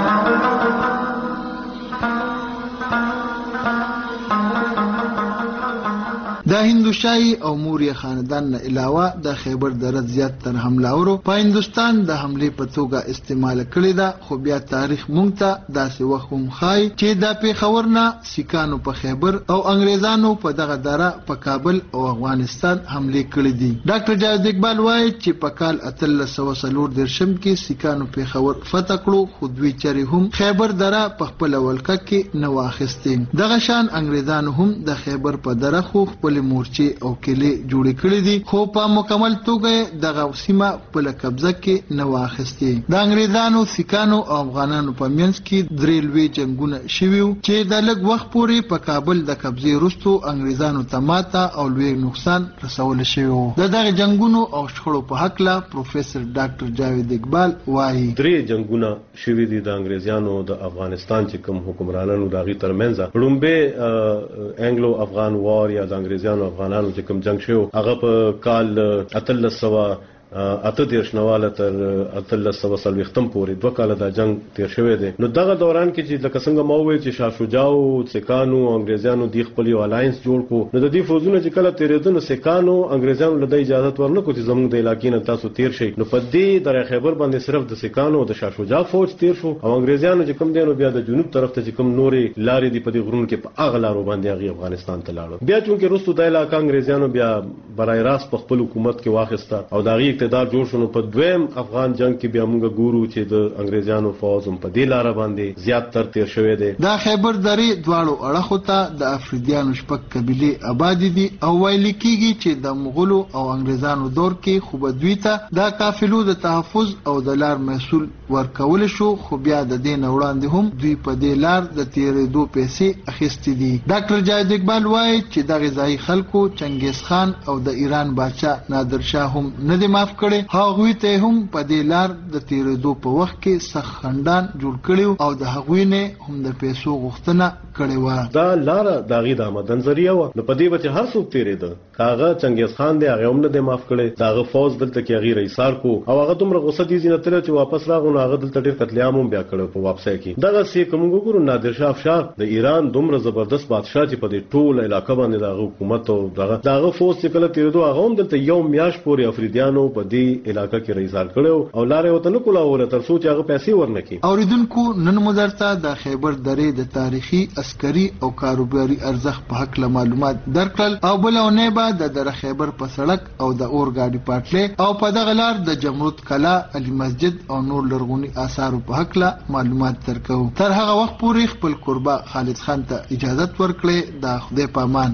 د هندوشاهي او موریا خاندان نه علاوه د خیبر دره زیات تر حملاورو په هندستان د حمله په توګه استعمال کړی دا، خو بیا تاریخ مونږ ته داسې وخت هم خای چې د پیښور نه سیکانو په خیبر او انګریزانو په دغه دره په کابل او افغانستان حمله کړې دي. ډاکټر جاوید اقبال وایي چې په کال اتلس سوه څلور دېرشم کې سیکانو پیښور فتح کړو، خو دوی چرې هم خیبر دره په خپله ولکه کې نه واخیستې. دغه شان انګریزانو هم د خیبر په دره خو خپل مورچې او کلی جوړې کړې دي، خو په مکمل توګه دغه سیمه په قبضه کې نه واخیستې. د انګریزانو سیکانو او افغانانو په منځ کې درې لوی جنگونه شوي چې د لږ وخت پورې په کابل د قبضې وروسته انګریزانو ته ماته او لوی نقصان رسول شوی و. د دغه جنگونو او شخړو په هکله پروفیسور ډاکټر جاوید اقبال وایي درې جنگونه شوي دي د انګریزانو د افغانستان چې کوم حکمرانانو د هغې ترمنځ. لومبی انګلو افغان وار یا د انګریزانو افغانانو چې کوم جنگ شو هغه په کال اتلس سوه اته دیرش نواله تر اتلس سوه څلوېښتم پورې دوه کاله دا جنگ تیر شوی دی. نو دغه دوران کې چې لکه څنګه ما وویل چې شاه شجاع او سیکانو او انګریزانو د خپل یو الاینس جوړ کړو، نو د دې فوجونو چې کله تیرېدل نو سیکانو انګریزانو له اجازه ورنکړو چې زموږ د علاقې نه تاسو تیر شئ. نو په دې در خیبر باندې صرف د سیکانو او د شاه شجاع فوج تیر شو او انګریزانو چې کوم دینو بیا د جنوب طرف ته چې کوم نورې لارې دي په دې غرونو کې په هغه لارو باندې هغه افغانستان ته لاړو. بیا چونکې وروسته د علاقې انګریزانو بیا برای راست په خپل حکومت کې واخیسته او د هغې اقتدار جوړ شو. په دویم افغان جنگ کې بیا موږ ګورو چې د انګریزانو فوج هم په دې لاره باندې زیات تر تیر شوی دی. د خیبر درې دواړو اړخو ته د افریدیانو شپږ قبیلې آبادې دي او ویل کېږي چې د مغولو او انګریزانو دور کې خو به دوی ته د قافلو د تحفظ او د لار محصول ورکول شو، خو بیا د دې نه وړاندې هم دوی په دې لار د تیرېدو پیسې اخیستې دي. ډاکټر جاوید اقبال وایي چې دغه ځایي خلکو چنګیز خان او د ایران بادشاه نادر شاه هم نه دی معاف کړی. هغوی ته هم په دې لار د تیرېدو په وخت کې سخت خنډان جوړ کړي او د هغوی نه هم د پیسو غوښتنه کړې وه. دا لاره د هغې د آمدن ذریعه وه، نو په دې به چې هر څوک تیرېده که هغه چنګیز خان دی هغه هم نه دی معاف کړی، د هغه فوج دلته کې هغې رئیسار کو او هغه دومره غصه دي ځینې تللی چې واپس راغلو نو هغه دلته ډېر قتلیعام هم بیا کړی په واپسۍ کې. دغسې که موږ وګورو نادر شاه افشار د ایران دومره زبردست بادشاه چې په دې ټوله علاقه باندې د هغه حکومت او دغه د هغه فوج چې کله تیرېدو هغه هم دلته یو میاشت پورې افریدیانو په دې علاقه کې رئیسار کړی او لارې ورته نه کولاوله تر څو چې هغه پیسې ورنکړي. اوریدونکو نن مو درته د خیبر درې د تاریخي عسکري او کاروباري ارزښت په هکله معلومات درکړل او بله اونۍ به د دره خیبر په سړک او د اورګاډي پټلۍ او په دغه لار د جمرود کلا، علي مسجد او نور لرغوني آثارو په هکله معلومات درکوو. تر هغه وخت پورې خپل کوربه خالد خان ته اجازت ورکړئ. د خدای په امان.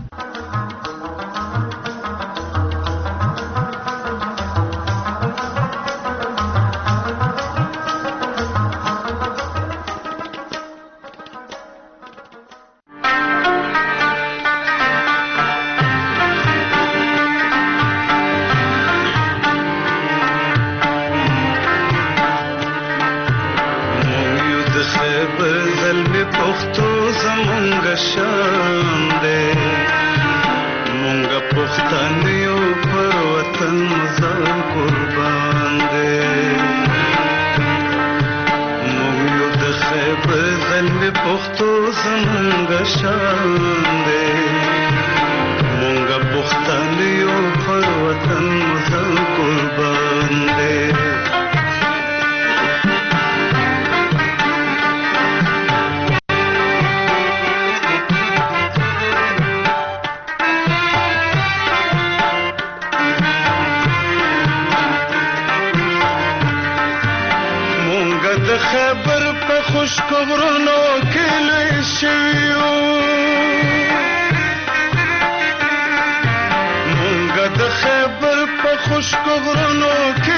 د خیبر په خشک غرونو کې